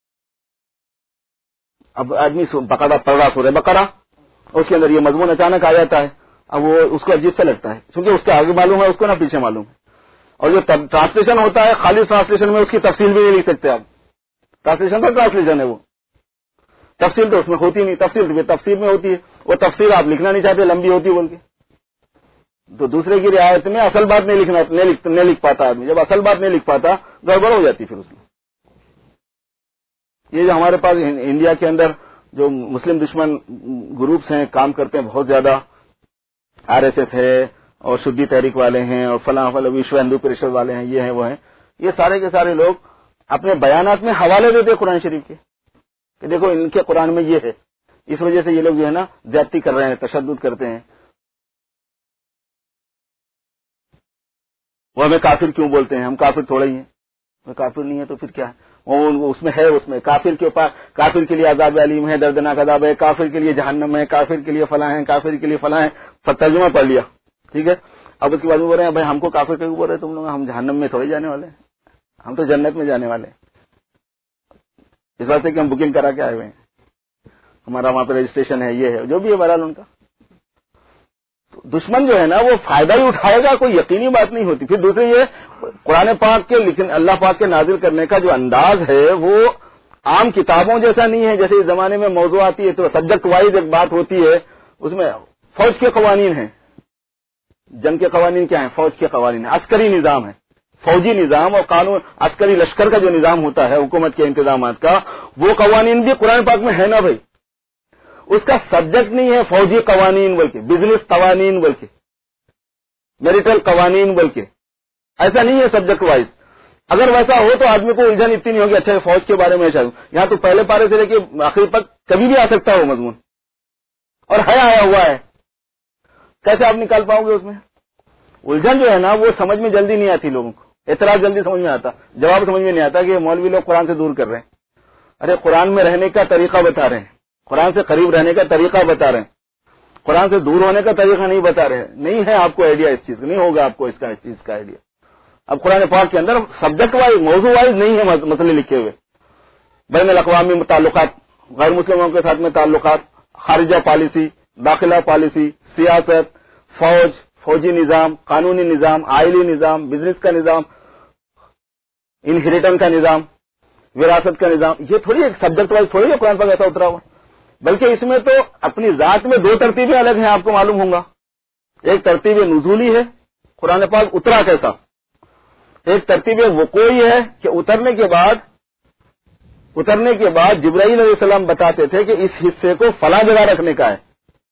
اب آدمی بقرہ پڑھ رہا سورہ بقرہ، اس کے اندر یہ مضمون اچانک آ جاتا ہے. اب وہ اس کو عجیب سا لگتا ہے کیونکہ اس کے آگے معلوم ہے، اس کو نہ پیچھے معلوم ہے. اور جو ٹرانسلیشن ہوتا ہے، خالی ٹرانسلیشن میں اس کی تفصیل بھی نہیں لکھ سکتے آپ. ٹرانسلیشن تو ٹرانسلیشن ہے، وہ تفصیل تو اس میں ہوتی نہیں. تفصیل میں ہوتی ہے، وہ تفصیل آپ لکھنا نہیں چاہتے، لمبی ہوتی بول کے. تو دوسرے کی رعایت میں اصل بات نہیں لکھ پاتا آدمی. جب اصل بات نہیں لکھ پاتا گڑبڑ ہو جاتی پھر اس میں. یہ جو ہمارے پاس انڈیا کے اندر جو مسلم دشمن گروپس ہیں کام کرتے ہیں بہت زیادہ، RSS ہے اور شدی تحریک والے ہیں اور فلاں وشو ہندو پریشد والے ہیں، یہ ہیں وہ ہیں، یہ سارے کے سارے لوگ اپنے بیانات میں حوالے دیتے ہیں قرآن شریف کے کہ دیکھو ان کے قرآن میں یہ ہے. اس وجہ سے یہ لوگ جو ہے نا زیادتی کر رہے ہیں، تشدد کرتے ہیں. وہ ہمیں کافر کیوں بولتے ہیں؟ ہم کافر تھوڑے ہی ہیں. وہ کافر نہیں ہے تو پھر کیا ہے؟ اس میں ہے، اس میں کافر کے اوپر، کافر کے لیے عذاب علیم ہے، دردناک عذاب ہے، کافر کے لیے جہنم ہے، کافر کے لیے فلاں ہے، کافر کے لیے فلاں ہے. ترجمہ پڑھ لیا، ٹھیک ہے. اب اس کے بعد میں بول رہے ہیں بھائی ہم کو کافر کیوں بول رہے ہیں تم لوگ؟ ہم جہنم میں تھوڑے جانے والے ہیں، ہم تو جنت میں جانے والے ہیں. اس واسطے کہ ہم بکنگ کرا کے آئے ہوئے ہیں، ہمارا وہاں پہ رجسٹریشن ہے، یہ ہے جو بھی ہے بہرحال ان کا. دشمن جو ہے نا وہ فائدہ ہی اٹھائے گا، کوئی یقینی بات نہیں ہوتی. پھر دوسری یہ قرآن پاک کے، لیکن اللہ پاک کے نازل کرنے کا جو انداز ہے وہ عام کتابوں جیسا نہیں ہے. جیسے اس زمانے میں موضوع آتی ہے تو سبجیکٹ وائز ایک بات ہوتی ہے، اس میں فوج کے قوانین ہیں. جنگ کے قوانین کیا ہیں؟ فوج کے قوانین، عسکری نظام ہے، فوجی نظام اور قانون، عسکری لشکر کا جو نظام ہوتا ہے حکومت کے انتظامات کا، وہ قوانین بھی قرآن پاک میں ہے نا بھائی. اس کا سبجیکٹ نہیں ہے فوجی قوانین بلکہ بزنس قوانین، بلکہ میریٹل قوانین، بلکہ ایسا نہیں ہے سبجیکٹ وائز. اگر ویسا ہو تو آدمی کو الجھن اتنی نہیں ہوگی اچھا فوج کے بارے میں یہاں تو پہلے پارے سے لے کے آخر تک کبھی بھی آ سکتا ہے وہ مضمون، اور آیا ہوا ہے، کیسے آپ نکال پاؤ گے اس میں؟ الجھن جو ہے نا وہ سمجھ میں جلدی نہیں آتی لوگوں کو، اعتراض جلدی سمجھ میں آتا، جواب سمجھ میں نہیں آتا کہ مولوی لوگ قرآن سے دور کر رہے ہیں. ارے قرآن میں رہنے کا طریقہ بتا رہے ہیں، قرآن سے قریب رہنے کا طریقہ بتا رہے ہیں، قرآن سے دور ہونے کا طریقہ نہیں بتا رہے ہیں. نہیں ہے آپ کو آئیڈیا اس چیز کا، نہیں ہوگا آپ کو اس چیز کا آئیڈیا. اب قرآن پاک کے اندر سبجیکٹ وائز موضوع وائز نہیں ہے مسئلے لکھے ہوئے، بین الاقوامی تعلقات، غیر مسلموں کے ساتھ میں تعلقات، خارجہ پالیسی، داخلہ پالیسی، سیاست، فوجی نظام، قانونی نظام، آئلی نظام، بزنس کا نظام، انہیریٹن کا نظام، وراثت کا نظام. یہ تھوڑی ایک سبجیکٹ وائز تھوڑی ہے قرآن پاک ایسا اترا ہوا، بلکہ اس میں تو اپنی ذات میں دو ترتیبیں الگ ہیں، آپ کو معلوم ہوگا. ایک ترتیب نزولی ہے، قرآن پاک اترا کیسا، ایک ترتیب وقوعی ہے کہ اترنے کے بعد جبرائیل علیہ السلام بتاتے تھے کہ اس حصے کو فلاں جگہ رکھنے کا ہے،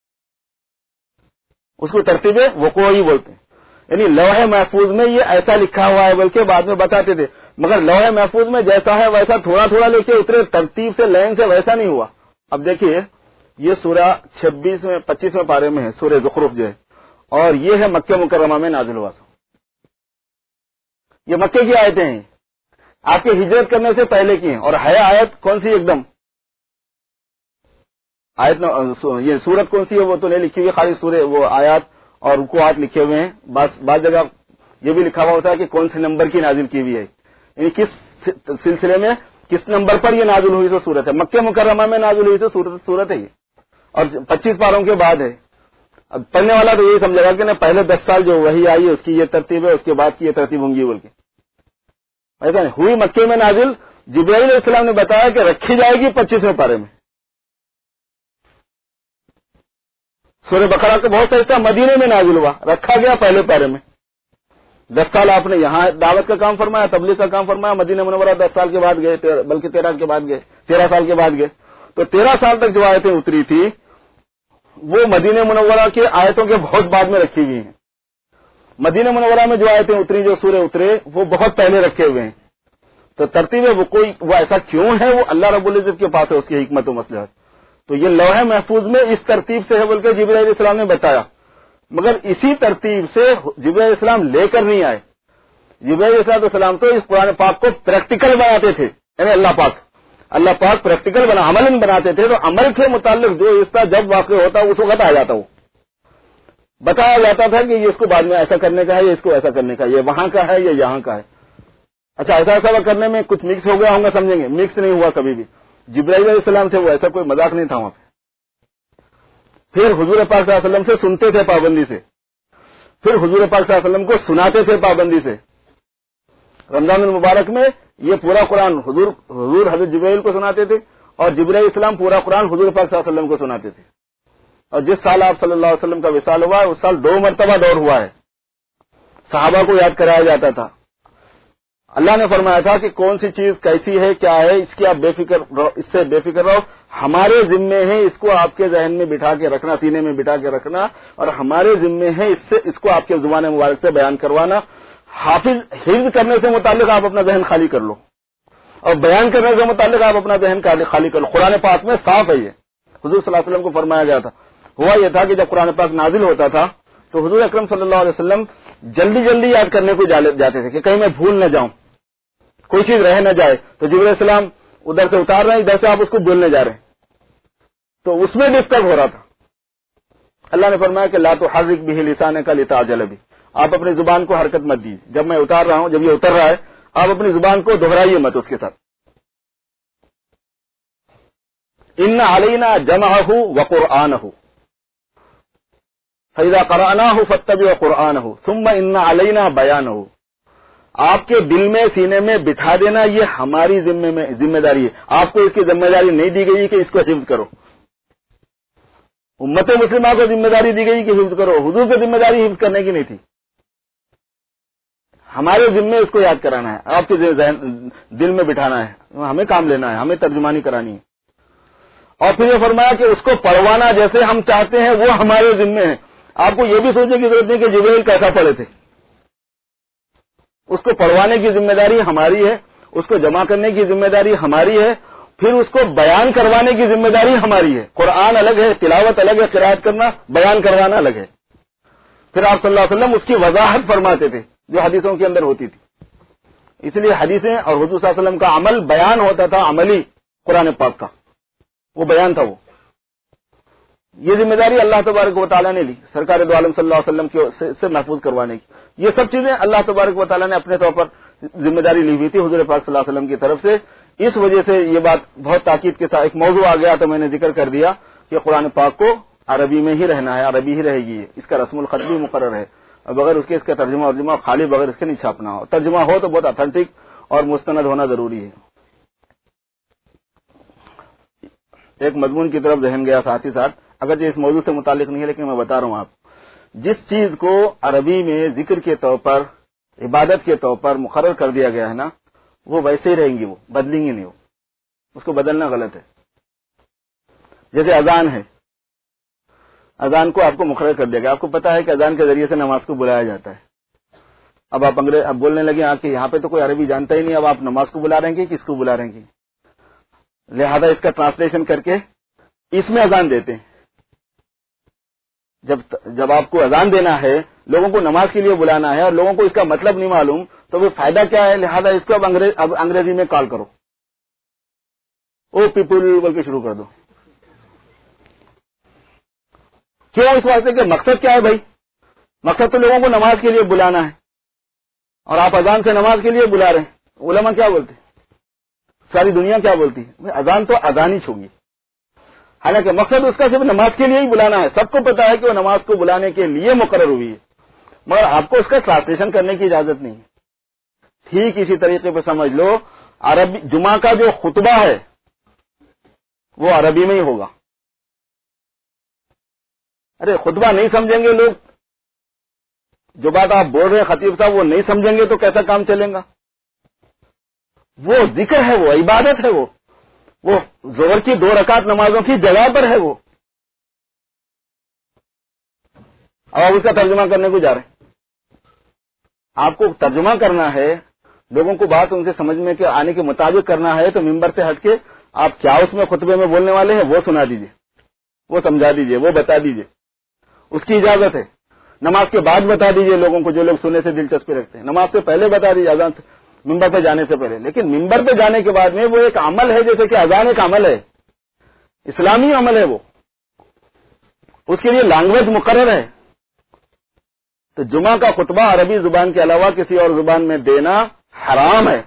اس کو ترتیب وقوعی بولتے ہیں. یعنی لوح محفوظ میں یہ ایسا لکھا ہوا ہے بلکہ بعد میں بتاتے تھے، مگر لوح محفوظ میں جیسا ہے ویسا تھوڑا تھوڑا لے کے اترے، ترتیب سے لائن سے ویسا نہیں ہوا. اب دیکھیے یہ سورہ 25ویں پارے میں ہے، سورہ زخرف جو ہے، اور یہ ہے مکہ مکرمہ میں نازل ہوا. یہ مکے کی آیتیں ہیں، آپ کے ہجرت کرنے سے پہلے کی ہیں. اور ہے آیت کون سی؟ ایک دم آیت یہ سورت کون سی ہے وہ تو نہیں لکھی ہوئی، خالی سورہ وہ آیات اور رکوعات لکھے ہوئے ہیں. بعض جگہ یہ بھی لکھا ہوا ہوتا ہے کہ کون سے نمبر کی نازل کی ہوئی ہے، یعنی کس سلسلے میں کس نمبر پر یہ نازل ہوئی سو سورت ہے. مکہ مکرمہ میں نازل ہوئی سو سورت ہے یہ، اور 25 پاروں کے بعد ہے. اب پڑھنے والا تو یہی سمجھے گا کہ نہیں پہلے 10 سال جو وہی آئی ہے اس کی یہ ترتیب ہے، اس کے بعد کی یہ ترتیب ہوں گی بول کے. ایسا نہیں ہوئی، مکے میں نازل. جبرائیل علیہ السلام نے بتایا کہ رکھی جائے گی 25ویں پارے میں. سورہ بقرہ کا بہت سا حصہ مدینے میں نازل ہوا، رکھا گیا پہلے پارے میں. 10 سال آپ نے یہاں دعوت کا کام فرمایا، تبلیغ کا کام فرمایا، مدینہ منورہ 10 سال کے بعد گئے، بلکہ 13 سال کے بعد گئے. تو 13 سال تک جو آیتیں اتری تھی وہ مدینہ منورہ کے آیتوں کے بہت بعد میں رکھی ہوئی ہیں. مدینہ منورہ میں جو آیتیں اتری، جو سورے اترے، وہ بہت پہلے رکھے ہوئے ہیں. تو ترتیب وہ ایسا کیوں ہے وہ اللہ رب العزت کے پاس ہے، اس کی حکمت و مصلحت. تو یہ لوح محفوظ میں اس ترتیب سے ہے بلکہ جبرائیل علیہ السلام نے بتایا، مگر اسی ترتیب سے جبرائیل علیہ السلام لے کر نہیں آئے. جبرائیل علیہ السلام تو اس قرآن پاک کو پریکٹیکل بناتے تھے، یعنی اللہ پاک پریکٹیکل عملاً بناتے تھے. تو عمل سے متعلق جو حصہ جب واقع ہوتا اس وقت آ جاتا، وہ بتایا جاتا تھا کہ یہ اس کو بعد میں ایسا کرنے کا ہے، یہ اس کو ایسا کرنے کا ہے، یہ وہاں کا ہے، یہ یہاں کا ہے. اچھا ایسا کرنے میں کچھ مکس ہو گیا ہوں گا، سمجھیں گے مکس نہیں ہوا کبھی بھی. جبرائیل علیہ السلام تھے وہ، ایسا کوئی مذاق نہیں تھا وہاں پہ. پھر حضور پاک صلی اللہ علیہ وسلم سے سنتے تھے پابندی سے، پھر حضور پاک صلی اللہ علیہ وسلم کو سناتے تھے پابندی سے. رمضان المبارک میں یہ پورا قرآن حضور حضرت جبرائیل کو سناتے تھے، اور جبرائیل علیہ السلام پورا قرآن حضور پاک صلی اللہ علیہ وسلم کو سناتے تھے. اور جس سال آپ صلی اللہ علیہ وسلم کا وصال ہوا اس سال 2 مرتبہ دور ہوا ہے. صحابہ کو یاد کرایا جاتا تھا. اللہ نے فرمایا تھا کہ کون سی چیز کیسی ہے، کیا ہے، اس کی آپ اس سے بے فکر رہو، ہمارے ذمے ہے اس کو آپ کے ذہن میں بٹھا کے رکھنا، سینے میں بٹھا کے رکھنا، اور ہمارے ذمے ہے اس کو آپ کے زبان مبارک سے بیان کروانا. حفظ کرنے سے متعلق آپ اپنا ذہن خالی کر لو، اور بیان کرنے سے متعلق آپ اپنا ذہن خالی کر لو. قرآن پاک میں صاف ہے یہ. حضور صلی اللہ علیہ وسلم کو فرمایا گیا تھا. ہوا یہ تھا کہ جب قرآن پاک نازل ہوتا تھا تو حضور اکرم صلی اللہ علیہ وسلم جلدی یاد کرنے کو جاتے تھے کہ کہیں میں بھول نہ جاؤں، کوئی چیز رہ نہ جائے. تو جبرائیل السلام ادھر سے اتار رہے ہیں، ادھر سے آپ اس کو بولنے جا رہے ہیں، تو اس میں ڈسٹرب ہو رہا تھا. اللہ نے فرمایا کہ لا تحرک به لسانک لتعجل به، آپ اپنی زبان کو حرکت مت دیجیے. جب میں اتار رہا ہوں، جب یہ اتر رہا ہے، آپ اپنی زبان کو دہرائیے مت اس کے ساتھ. ان علینا جمعہ وقرآنہ فإذا قرأناه فاتبع قرآنہ ثم ان علینا بیانہ. آپ کے دل میں، سینے میں بٹھا دینا یہ ہماری ذمہ داری ہے. آپ کو اس کی ذمہ داری نہیں دی گئی کہ اس کو حفظ کرو. امت مسلمہ کو ذمہ داری دی گئی کہ حفظ کرو. حضور کو ذمہ داری حفظ کرنے کی نہیں تھی. ہمارے ذمے اس کو یاد کرانا ہے، آپ کے دل میں بٹھانا ہے، ہمیں کام لینا ہے، ہمیں ترجمانی کرانی ہے. اور پھر یہ فرمایا کہ اس کو پڑھوانا جیسے ہم چاہتے ہیں وہ ہمارے ذمے ہے. آپ کو یہ بھی سوچنے کی ضرورت نہیں کہ جبرائیل کیسا پڑھے تھے. اس کو پڑھوانے کی ذمہ داری ہماری ہے، اس کو جمع کرنے کی ذمہ داری ہماری ہے، پھر اس کو بیان کروانے کی ذمہ داری ہماری ہے۔ قرآن الگ ہے، تلاوت الگ ہے، قرات کرنا، بیان کروانا الگ ہے۔ پھر آپ صلی اللہ علیہ وسلم اس کی وضاحت فرماتے تھے جو حدیثوں کے اندر ہوتی تھی۔ اس لیے حدیثیں اور حضور صلی اللہ علیہ وسلم کا عمل بیان ہوتا تھا، عملی قرآن پاک کا وہ بیان تھا۔ وہ یہ ذمہ داری اللہ تبارک و تعالیٰ نے لی سرکار دو عالم صلی اللہ علیہ وسلم سے محفوظ کروانے کی۔ یہ سب چیزیں اللہ تبارک و تعالیٰ نے اپنے طور پر ذمہ داری لی ہوئی تھی حضور پاک صلی اللہ علیہ وسلم کی طرف سے۔ اس وجہ سے یہ بات بہت تاکید کے ساتھ ایک موضوع آ گیا تو میں نے ذکر کر دیا کہ قرآن پاک کو عربی میں ہی رہنا ہے، عربی ہی رہے گی، اس کا رسم الخط بھی مقرر ہے، اور بغیر اس کے اس کا ترجمہ ورجمہ خالی بغیر اس کے نہیں چھاپنا ہو، ترجمہ ہو تو بہت اتھینٹک اور مستند ہونا ضروری ہے۔ ایک مضمون کی طرف ذہن گیا ساتھ ہی ساتھ، اگرچہ اس موضوع سے متعلق نہیں ہے لیکن میں بتا رہا ہوں آپ، جس چیز کو عربی میں ذکر کے طور پر، عبادت کے طور پر مقرر کر دیا گیا ہے نا، وہ ویسے ہی رہیں گی، وہ بدلیں گی نہیں، وہ اس کو بدلنا غلط ہے۔ جیسے اذان ہے، اذان کو آپ کو مقرر کر دیا گیا، آپ کو پتا ہے کہ اذان کے ذریعے سے نماز کو بلایا جاتا ہے۔ اب آپ اب بولنے لگے کہ یہاں پہ تو کوئی عربی جانتا ہی نہیں، اب آپ نماز کو بلا رہے ہیں کہ کس کو بلا رہے ہیں، لہذا اس کا ٹرانسلیشن کر کے اس میں اذان دیتے ہیں۔ جب آپ کو اذان دینا ہے، لوگوں کو نماز کے لیے بلانا ہے اور لوگوں کو اس کا مطلب نہیں معلوم تو وہ فائدہ کیا ہے، لہذا اس کو اب انگریزی میں کال کرو، او پیپل بول کے شروع کر دو۔ کیوں؟ اس واسطے کہ مقصد کیا ہے بھائی؟ مقصد تو لوگوں کو نماز کے لیے بلانا ہے، اور آپ اذان سے نماز کے لیے بلا رہے ہیں۔ علماء کیا بولتے ہیں، ساری دنیا کیا بولتی ہے، اذان تو اذان ہی چھوڑی، حالانکہ مقصد اس کا صرف نماز کے لیے ہی بلانا ہے۔ سب کو پتا ہے کہ وہ نماز کو بلانے کے لیے مقرر ہوئی ہے، مگر آپ کو اس کا ٹرانسلیشن کرنے کی اجازت نہیں ہے۔ ٹھیک اسی طریقے پہ سمجھ لو، عربی جمعہ کا جو خطبہ ہے وہ عربی میں ہی ہوگا۔ ارے خطبہ نہیں سمجھیں گے لوگ، جو بات آپ بول رہے ہیں خطیب صاحب وہ نہیں سمجھیں گے تو کیسا کام چلے گا؟ وہ ذکر ہے، وہ عبادت ہے، وہ ظہر کی 2 رکعت نمازوں کی جگہ پر ہے وہ، اب آپ اس کا ترجمہ کرنے کو جا رہے ہیں۔ آپ کو ترجمہ کرنا ہے، لوگوں کو بات ان سے سمجھ میں کہ آنے کے مطابق کرنا ہے، تو ممبر سے ہٹ کے آپ کیا اس میں خطبے میں بولنے والے ہیں وہ سنا دیجئے، وہ سمجھا دیجئے، وہ بتا دیجئے، اس کی اجازت ہے۔ نماز کے بعد بتا دیجئے لوگوں کو جو لوگ سننے سے دلچسپی رکھتے ہیں، نماز سے پہلے بتا دیجئے، اذان سے ممبر پہ جانے سے پہلے۔ لیکن ممبر پہ جانے کے بعد میں وہ ایک عمل ہے، جیسے کہ اذان ایک عمل ہے، اسلامی عمل ہے، وہ اس کے لیے لینگویج مقرر ہے۔ تو جمعہ کا خطبہ عربی زبان کے علاوہ کسی اور زبان میں دینا حرام ہے،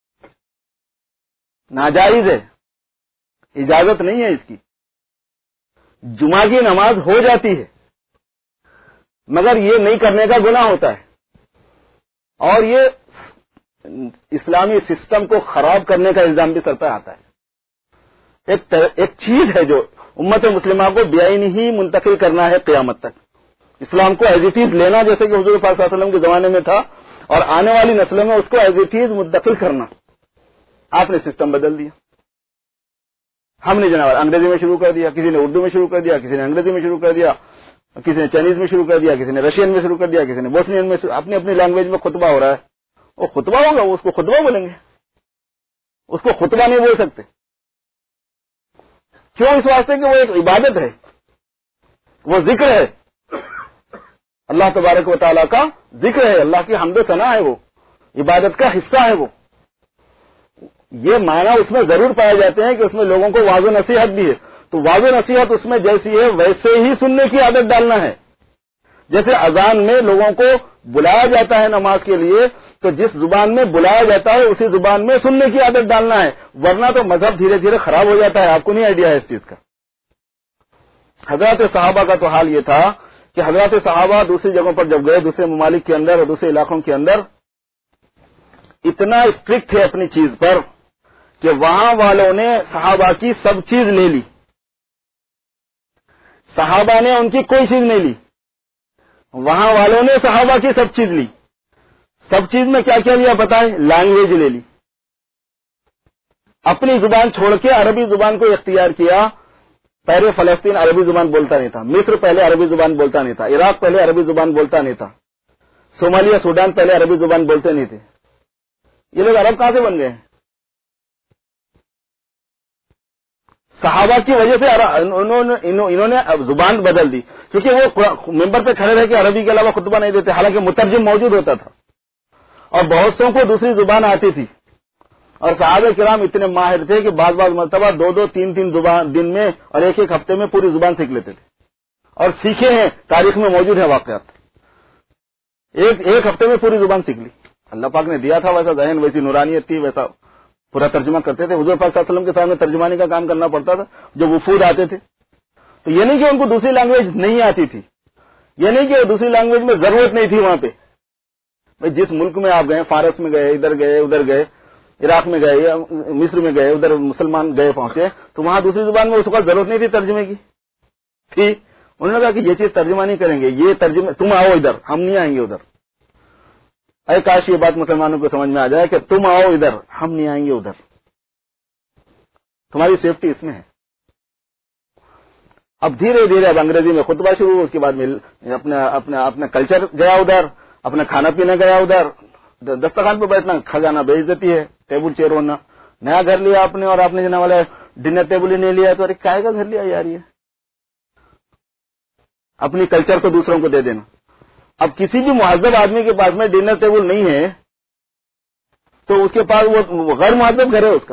ناجائز ہے، اجازت نہیں ہے اس کی۔ جمعہ کی نماز ہو جاتی ہے مگر یہ نہیں کرنے کا گناہ ہوتا ہے، اور یہ اسلامی سسٹم کو خراب کرنے کا الزام بھی سر پہ آتا ہے۔ ایک چیز ہے جو امت مسلمہ کو بیائن ہی منتقل کرنا ہے قیامت تک، اسلام کو ایز اٹ از لینا، جیسے کہ حضور پاک صلی اللہ علیہ وسلم کے زمانے میں تھا، اور آنے والی نسلوں میں اس کو ایز اٹ از منتقل کرنا۔ آپ نے سسٹم بدل دیا، ہم نے جناب انگریزی میں شروع کر دیا، کسی نے اردو میں شروع کر دیا، کسی نے انگریزی میں شروع کر دیا، کسی نے چائنیز میں شروع کر دیا، کسی نے رشین میں شروع کر دیا، کسی نے بوسنین میں اپنی اپنی لینگویج میں خطبہ ہو رہا ہے۔ وہ خطبہ ہوگا، وہ اس کو خطبہ بولیں گے، اس کو خطبہ نہیں بول سکتے۔ کیوں؟ اس واسطے کہ وہ ایک عبادت ہے، وہ ذکر ہے، اللہ تبارک و تعالیٰ کا ذکر ہے، اللہ کی حمد و ثنا ہے، وہ عبادت کا حصہ ہے۔ وہ یہ معنی اس میں ضرور پائے جاتے ہیں کہ اس میں لوگوں کو واضح نصیحت بھی ہے، تو واضح نصیحت اس میں جیسی ہے ویسے ہی سننے کی عادت ڈالنا ہے۔ جیسے اذان میں لوگوں کو بلایا جاتا ہے نماز کے لیے، تو جس زبان میں بلایا جاتا ہے اسی زبان میں سننے کی عادت ڈالنا ہے، ورنہ تو مذہب دھیرے دھیرے خراب ہو جاتا ہے۔ آپ کو نہیں آئیڈیا ہے اس چیز کا۔ حضرات صحابہ کا تو حال یہ تھا کہ حضرات صحابہ دوسری جگہوں پر جب گئے، دوسرے ممالک کے اندر اور دوسرے علاقوں کے اندر، اتنا اسٹرکٹ تھے اپنی چیز پر کہ وہاں والوں نے صحابہ کی سب چیز لے لی، صحابہ نے ان کی کوئی چیز نہیں لی، وہاں والوں نے صحابہ کی سب چیز لی۔ سب چیز میں کیا کیا لیا پتہ ہے؟ لینگویج لے لی، اپنی زبان چھوڑ کے عربی زبان کو اختیار کیا۔ پہلے فلسطین عربی زبان بولتا نہیں تھا، مصر پہلے عربی زبان بولتا نہیں تھا، عراق پہلے عربی زبان بولتا نہیں تھا، صومالیہ سوڈان پہلے عربی زبان بولتے نہیں تھے، یہ لوگ عرب کہاں سے بن گئے ہیں؟ صحابہ کی وجہ سے انہوں نے زبان بدل دی، کیونکہ وہ ممبر پہ کھڑے رہ کے عربی کے علاوہ خطبہ نہیں دیتے، حالانکہ مترجم موجود ہوتا تھا اور بہت سو کو دوسری زبان آتی تھی، اور صحابہ کرام اتنے ماہر تھے کہ بعض مرتبہ 2-3 دن میں اور ایک ہفتے میں پوری زبان سیکھ لیتے تھے، اور سیکھے ہیں، تاریخ میں موجود ہے واقعات، ایک ہفتے میں پوری زبان سیکھ لی۔ اللہ پاک نے دیا تھا ویسا ذہن، ویسی نورانیت تھی، ویسا پورا ترجمہ کرتے تھے۔ حضور پاک صلی اللہ علیہ وسلم کے سامنے ترجمانی کا کام کرنا پڑتا تھا، جو وفود آتے تھے، تو یہ نہیں کہ ان کو دوسری لینگویج نہیں آتی تھی، یہ نہیں کہ دوسری لینگویج میں ضرورت نہیں تھی وہاں پہ۔ بھائی جس ملک میں آپ گئے، فارس میں گئے، ادھر گئے، عراق میں گئے، مصر میں گئے، ادھر مسلمان گئے پہنچے، تو وہاں دوسری زبان میں اس وقت ضرورت نہیں تھی ترجمے کی، تھی؟ انہوں نے کہا کہ یہ چیز ترجمہ نہیں کریں گے، یہ ترجمہ تم آؤ ادھر، ہم نہیں آئیں گے ادھر۔ اے کاش یہ بات مسلمانوں کو سمجھ میں آ جائے کہ تم آؤ ادھر، ہم نہیں آئیں گے ادھر، تمہاری سیفٹی اس میں ہے۔ اب دھیرے دھیرے اب انگریزی میں خطبہ شروع ہوا، اس کے بعد میں اپنا کلچر گیا ادھر، اپنا کھانا پینا گیا ادھر، دسترخوان پہ بیٹھنا کھجانا بھیج دیتی ہے، ٹیبل چیئر ہونا، نیا گھر لیا آپ نے اور آپ نے جناب والا ڈنر ٹیبل ہی نہیں لیا، تو ارے کائے کا گھر لیا یار، یہ اپنی کلچر کو دوسروں کو دے دینا۔ اب کسی بھی مہذب آدمی کے پاس میں ڈنر ٹیبل نہیں ہے تو اس کے پاس وہ غیر مہذب گھر ہے، اس کا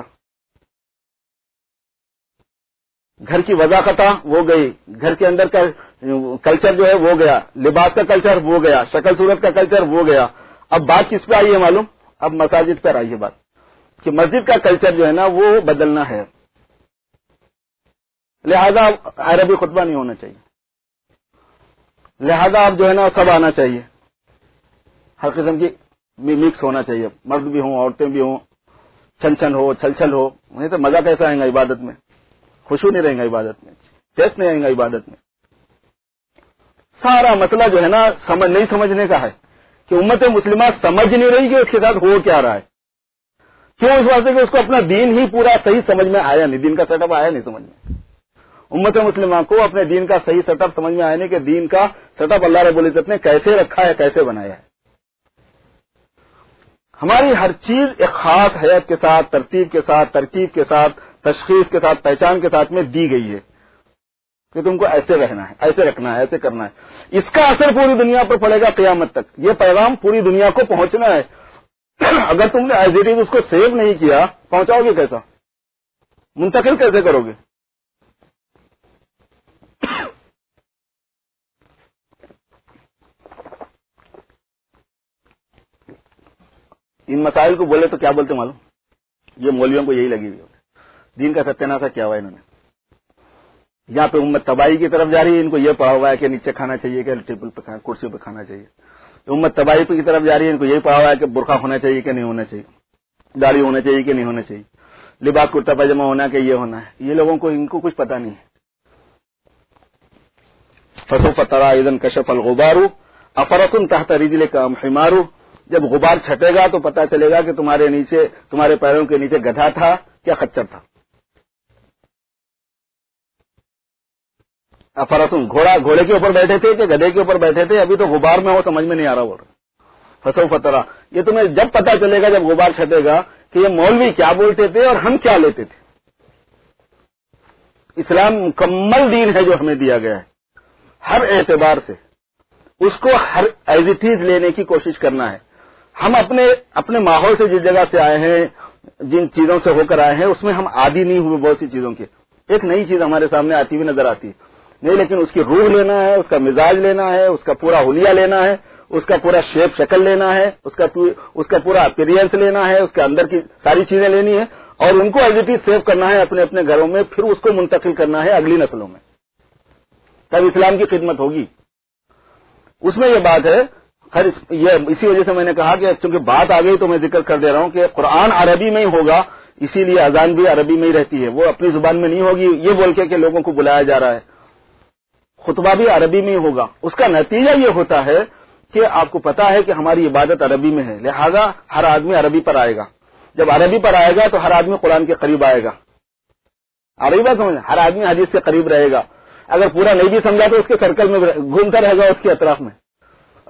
گھر کی وضاحت وہ گئی، گھر کے اندر کا کلچر جو ہے وہ گیا، لباس کا کلچر وہ گیا، شکل صورت کا کلچر وہ گیا۔ اب بات کس پہ آئی ہے معلوم؟ اب مساجد پر آئی ہے بات، کہ مسجد کا کلچر جو ہے نا وہ بدلنا ہے، لہذا عربی خطبہ نہیں ہونا چاہیے، لہذا اب جو ہے نا سب آنا چاہیے، ہر قسم کی مکس ہونا چاہیے، مرد بھی ہوں، عورتیں بھی ہوں، چھن ہو، چھل ہو، نہیں تو مزہ کیسا آئے گا عبادت میں؟ خوشبو نہیں رہے گا عبادت میں، ٹیسٹ نہیں آئے گا عبادت میں۔ سارا مسئلہ جو ہے نا نہیں سمجھنے کا ہے، کہ امت مسلمہ سمجھ نہیں رہی کہ اس کے ساتھ ہو کیا رہا ہے، کیوں؟ اس واسطے کہ اس کو اپنا دین ہی پورا صحیح سمجھ میں آیا نہیں، دین کا سیٹ اپ آیا نہیں سمجھ میں۔ امت مسلمہ کو اپنے دین کا صحیح سیٹ اپ سمجھ میں آیا نہیں کہ دین کا سیٹ اپ اللہ رب العزت نے کیسے رکھا ہے، کیسے بنایا ہے۔ ہماری ہر چیز ایک خاص حیت کے ساتھ، ترتیب کے ساتھ، ترکیب کے ساتھ، تشخیص کے ساتھ، پہچان کے ساتھ میں دی گئی ہے کہ تم کو ایسے رہنا ہے، ایسے رکھنا ہے، ایسے کرنا ہے۔ اس کا اثر پوری دنیا پر پڑے گا قیامت تک، یہ پیغام پوری دنیا کو پہنچنا ہے۔ اگر تم نے ایز اٹ از اس کو سیو نہیں کیا، پہنچاؤ گے کیسا؟ منتقل کیسے کرو گے؟ ان مسائل کو بولے تو کیا بولتے معلوم؟ یہ مولویوں کو یہی لگی ہوئی ہے، دین کا ستیاناشا کیا ہوا ہے انہوں نے۔ یہاں پہ امت تباہی کی طرف جا رہی ہے، ان کو یہ پڑھا ہوا ہے کہ نیچے کھانا چاہیے کہ ٹیبل پہ کرسی پہ کھانا چاہیے۔ امت تباہی کی طرف جا رہی ہے، ان کو یہ پڑھا ہوا ہے کہ برقع ہونا چاہیے کہ نہیں ہونا چاہیے، داڑھی ہونا چاہیے کہ نہیں ہونا چاہیے، لباس کرتا پاجامہ ہونا کہ یہ ہونا ہے۔ یہ لوگوں کو ان کو کچھ پتا نہیں ہے۔ فسوف تری اذا انکشف الغبار افرس تحت رجلک ام حمار، جب غبار چھٹے گا تو پتا چلے گا کہ تمہارے پیروں کے نیچے گدھا تھا کیا خچر تھا۔ افرسن گھوڑے کے اوپر بیٹھے تھے کہ گدھے کے اوپر بیٹھے تھے، ابھی تو غبار میں ہو، سمجھ میں نہیں آ رہا وہ۔ فسوف تری، یہ تمہیں جب پتا چلے گا، جب غبار چھٹے گا کہ یہ مولوی کیا بولتے تھے اور ہم کیا لیتے تھے۔ اسلام مکمل دین ہے جو ہمیں دیا گیا ہے، ہر اعتبار سے اس کو ہر ایز اٹ از لینے کی کوشش کرنا ہے۔ ہم اپنے ماحول سے جس جگہ سے آئے ہیں، جن چیزوں سے ہو کر آئے ہیں، اس میں ہم عادی نہیں ہوئے بہت سی چیزوں کے۔ ایک نئی چیز ہمارے سامنے آتی ہوئی نظر آتی ہے نہیں، لیکن اس کی روح لینا ہے، اس کا مزاج لینا ہے، اس کا پورا حلیہ لینا ہے، اس کا پورا شیپ شکل لینا ہے، اس کا پورا اپیرینس لینا ہے، اس کے اندر کی ساری چیزیں لینی ہے، اور ان کو ایز اٹ از سیو کرنا ہے اپنے اپنے گھروں میں، پھر اس کو منتقل کرنا ہے اگلی نسلوں میں، تب اسلام کی خدمت ہوگی۔ اس میں یہ بات ہے، خیر اسی وجہ سے میں نے کہا کہ چونکہ بات آ گئی تو میں ذکر کر دے رہا ہوں کہ قرآن عربی میں ہی ہوگا، اسی لیے اذان بھی عربی میں ہی رہتی ہے، وہ اپنی زبان میں نہیں ہوگی یہ بول کے کہ لوگوں کو بلایا جا رہا ہے۔ خطبہ بھی عربی میں ہی ہوگا۔ اس کا نتیجہ یہ ہوتا ہے کہ آپ کو پتا ہے کہ ہماری عبادت عربی میں ہے، لہذا ہر آدمی عربی پر آئے گا۔ جب عربی پر آئے گا تو ہر آدمی قرآن کے قریب آئے گا۔ عربی بات سمجھ، ہر آدمی حدیث کے قریب رہے گا۔ اگر پورا نہیں بھی سمجھا تو اس کے سرکل میں گھومتا رہے گا، اس کے اطراف میں۔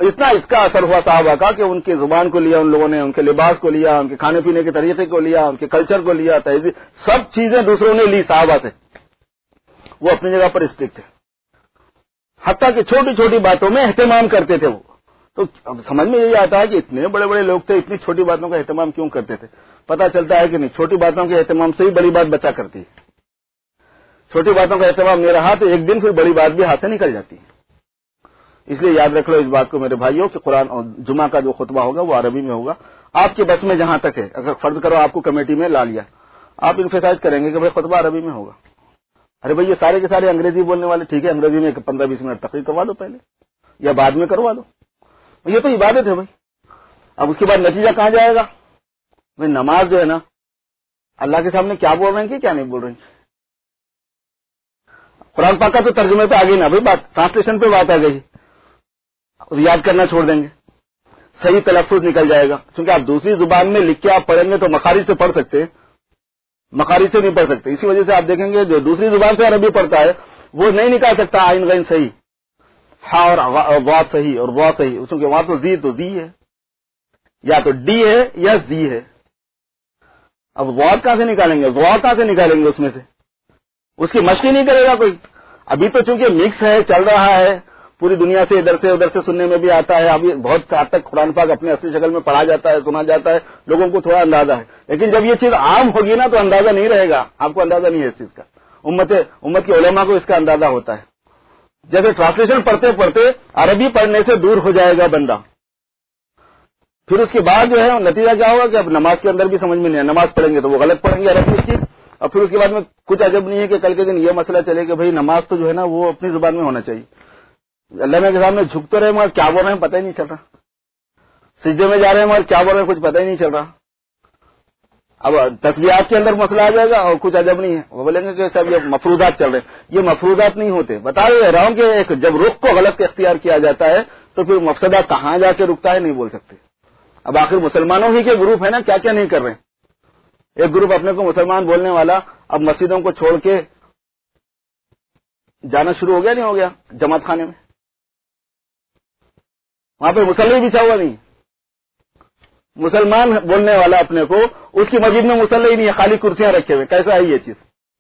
اتنا اس کا اثر ہوا صحابہ کا کہ ان کی زبان کو لیا ان لوگوں نے، ان کے لباس کو لیا، ان کے کھانے پینے کے طریقے کو لیا، ان کے کلچر کو لیا، تہذیب، سب چیزیں دوسروں نے لی صحابہ سے. وہ اپنی جگہ پر اسٹرکٹ تھے، حتیٰ کہ چھوٹی چھوٹی باتوں میں اہتمام کرتے تھے وہ. تو اب سمجھ میں یہی آتا ہے کہ اتنے بڑے بڑے لوگ تھے، اتنی چھوٹی باتوں کا اہتمام کیوں کرتے تھے. پتہ چلتا ہے کہ نہیں، چھوٹی باتوں کے اہتمام سے ہی بڑی بات بچا کرتی ہے. چھوٹی باتوں کا اہتمام نہیں رہا تو ایک دن پھر بڑی بات بھی ہاتھ سے نکل جاتی ہے. اس لیے یاد رکھ لو اس بات کو میرے بھائیوں کہ قرآن اور جمعہ کا جو خطبہ ہوگا وہ عربی میں ہوگا. آپ کے بس میں جہاں تک ہے، اگر فرض کرو آپ کو کمیٹی میں لا لیا، آپ انفسائز کریں گے کہ بھائی خطبہ عربی میں ہوگا. ارے بھائی یہ سارے کے سارے انگریزی بولنے والے، ٹھیک ہے انگریزی میں 15-20 منٹ تقریر کروا دو پہلے، یا بعد میں کروا دو. یہ تو عبادت ہے بھائی. اب اس کے بعد نتیجہ کہاں جائے گا؟ بھائی نماز جو ہے نا، اللہ کے سامنے کیا بول رہے ہیں کہ کیا نہیں بول رہے ہیں. قرآن پاک کا تو ترجمے پہ آ گئی نا بھائی بات، ٹرانسلیشن پہ بات آ گئی. یاد کرنا چھوڑ دیں گے، صحیح تلفظ نکل جائے گا. کیونکہ آپ دوسری زبان میں لکھ کے آپ پڑھیں گے تو مخارج سے پڑھ سکتے ہیں، مخارج سے نہیں پڑھ سکتے. اسی وجہ سے آپ دیکھیں گے جو دوسری زبان سے عربی پڑھتا ہے وہ نہیں نکال سکتا عین غین صحیح، ہاں اور واو صحیح اور واو صحیح. اس کے وہاں تو زی ہے، یا تو ڈی ہے یا زی ہے. اب واو کہاں سے نکالیں گے، واو کہاں سے نکالیں گے؟ اس میں سے اس کی مشق ہی نہیں کرے گا کوئی. ابھی تو چونکہ مکس ہے، چل رہا ہے پوری دنیا سے، ادھر سے ادھر سے سننے میں بھی آتا ہے. ابھی بہت حد تک قرآن پاک اپنے اصلی شکل میں پڑھا جاتا ہے، سنا جاتا ہے، لوگوں کو تھوڑا اندازہ ہے. لیکن جب یہ چیز عام ہوگی نا تو اندازہ نہیں رہے گا. آپ کو اندازہ نہیں ہے اس چیز کا. امت کے علماء کو اس کا اندازہ ہوتا ہے. جیسے ٹرانسلیشن پڑھتے پڑھتے عربی پڑھنے سے دور ہو جائے گا بندہ، پھر اس کے بعد جو ہے نتیجہ کیا ہوگا کہ اب نماز کے اندر بھی سمجھ میں نہیں ہے. نماز پڑھیں گے تو وہ غلط پڑھیں گے عربی اس کی. اور پھر اس کے بعد میں کچھ عجب نہیں ہے کہ کل کے دن یہ مسئلہ چلے کہ بھئی نماز تو جو ہے نا وہ اپنی زبان میں ہونا چاہیے. اللہ کے سامنے جھکتے رہے مگر کیا بول رہے ہیں پتہ ہی نہیں چل رہا. سجدے میں جا رہے ہیں مگر کیا بول رہے ہیں کچھ پتہ ہی نہیں چل رہا. اب تسبیحات کے اندر مسئلہ آ جائے گا اور کچھ عجب نہیں ہے. وہ بولیں گے کہ سب یہ مفروضات چل رہے ہیں. یہ مفروضات نہیں ہوتے. بتا رہا ہوں کہ ایک جب رخ کو غلط اختیار کیا جاتا ہے تو پھر مفسدہ کہاں جا کے رکتا ہے نہیں بول سکتے. اب آخر مسلمانوں ہی کے گروپ ہے نا، کیا کیا نہیں کر رہے ہیں. ایک گروپ اپنے کو مسلمان بولنے والا اب مسجدوں کو چھوڑ کے جانا شروع ہو گیا، نہیں ہو گیا جماعت خانے میں. وہاں پہ مصلی بچھا ہوا نہیں. مسلمان بولنے والا اپنے کو، اس کی مسجد میں مصلی ہی نہیں ہے، خالی کرسیاں رکھے ہوئے. کیسا ہے یہ چیز؟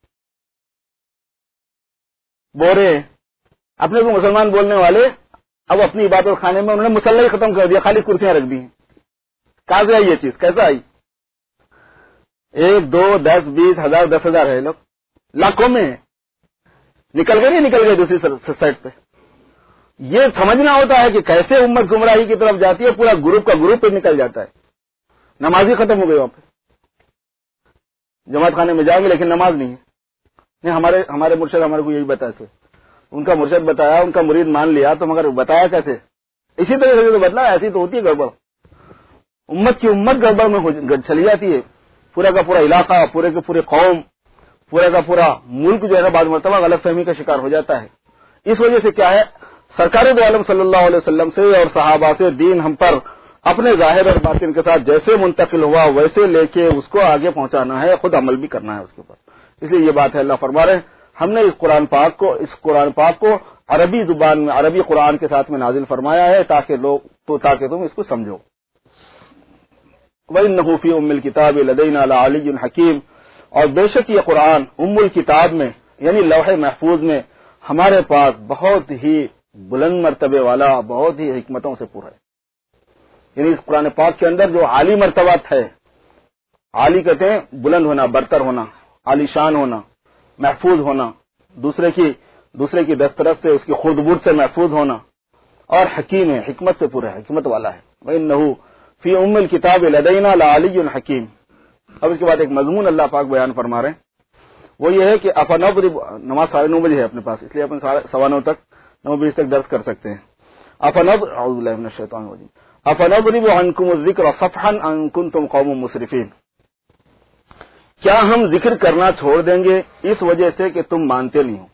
بورے اپنے کو مسلمان بولنے والے اب اپنی عبادت خانے میں انہوں نے مصلی ختم کر دیا، خالی کرسیاں رکھ دی ہیں. کہاں سے آئی یہ چیز؟ کیسا آئی؟ 1 2 10 20 1000 10,000 ہے، لوگ لاکھوں میں نکل گئے، نہیں نکل گئے دوسری سائڈ پہ. یہ سمجھنا ہوتا ہے کہ کیسے امت گمراہی کی طرف جاتی ہے. پورا گروپ کا گروپ پہ نکل جاتا ہے. نماز ہی ختم ہو گئی وہاں پہ. جماعت خانے میں جائیں گے لیکن نماز نہیں ہے. نہیں، ہمارے مرشد ہمارے کو یہی بتایا تھے. ان کا مرشد بتایا، ان کا مرید مان لیا، تو مگر بتایا کیسے؟ اسی طرح سے تو بدلا. ایسی تو ہوتی ہے گڑبڑ. امت کی امت گڑبڑ میں چلی جاتی ہے. پورا کا پورا علاقہ، پورے کے پورے قوم، پورا کا پورا ملک جو ہے نا بعض مرتبہ غلط فہمی کا شکار ہو جاتا ہے. اس وجہ سے کیا ہے، سرکار دو عالم صلی اللہ علیہ وسلم سے اور صحابہ سے دین ہم پر اپنے ظاہر اور باطن کے ساتھ جیسے منتقل ہوا ویسے لے کے اس کو آگے پہنچانا ہے، خود عمل بھی کرنا ہے اس کے اوپر. اس لیے یہ بات ہے، اللہ فرما رہے ہیں ہم نے اس قرآن پاک کو عربی زبان میں، عربی قرآن کے ساتھ میں نازل فرمایا ہے تاکہ تم اس کو سمجھو. وَإِنَّهُ فِي أُمِّ الْكِتَابِ لَدَيْنَا لَعَلِيٌّ حَكِيمٌ. اور بے شک یہ قرآن ام الکتاب میں یعنی لوح محفوظ میں ہمارے پاس بہت ہی بلند مرتبے والا، بہت ہی حکمتوں سے پورا ہے. یعنی اس قرآن پاک کے اندر جو عالی مرتبات ہے، عالی کہتے ہیں بلند ہونا، برتر ہونا، عالی شان ہونا، محفوظ ہونا، دوسرے کی دسترس سے، اس کی خرد برد سے محفوظ ہونا، اور حکیم ہے، حکمت سے پورا ہے، حکمت والا ہے. وَإِنَّهُ فِي أُمِّ الْكِتَابِ لَدَيْنَا لَعَلِيٌّ حَكِيمٌ. اب اس کے بعد ایک مضمون اللہ پاک بیان فرما رہے ہیں، وہ یہ ہے کہ افنضرب، نماز 9:30 بجے ہے اپنے پاس، اس لیے اپن 9:15 تک 9:20 تک درس کر سکتے ہیں. اعوذ باللہ من الشیطان الرجیم. افنضرب عنکم الذکر صفحا ان کنتم قوم مسرفین. کیا ہم ذکر کرنا چھوڑ دیں گے اس وجہ سے کہ تم مانتے نہیں ہو.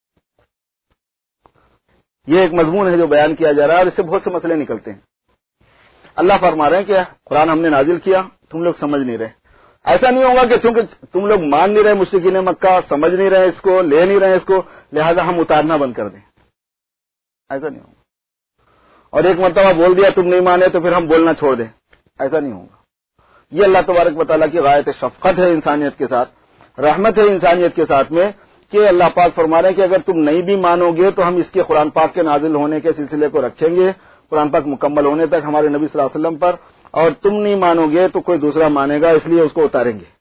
یہ ایک مضمون ہے جو بیان کیا جا رہا ہے اور اس سے بہت سے مسئلے نکلتے ہیں. اللہ فرما رہے ہیں کہ قرآن ہم نے نازل کیا، تم لوگ سمجھ نہیں رہے. ایسا نہیں ہوگا کہ چونکہ تم لوگ مان نہیں رہے مشرکین مکہ، سمجھ نہیں رہے اس کو، لے نہیں رہے اس کو، لہذا ہم اتارنا بند کر دیں. ایسا نہیں ہوگا. اور ایک مرتبہ بول دیا تم نہیں مانے تو پھر ہم بولنا چھوڑ دیں، ایسا نہیں ہوگا۔ یہ اللہ تبارک و تعالیٰ کی غایت شفقت ہے انسانیت کے ساتھ، رحمت ہے انسانیت کے ساتھ میں، کہ اللہ پاک فرما رہے ہیں کہ اگر تم نہیں بھی مانو گے تو ہم اس کے قرآن پاک کے نازل ہونے کے سلسلے کو رکھیں گے، قرآن پاک مکمل ہونے تک ہمارے نبی صلی اللہ علیہ وسلم پر، اور تم نہیں مانو گے تو کوئی دوسرا مانے گا، اس لیے اس کو اتاریں گے،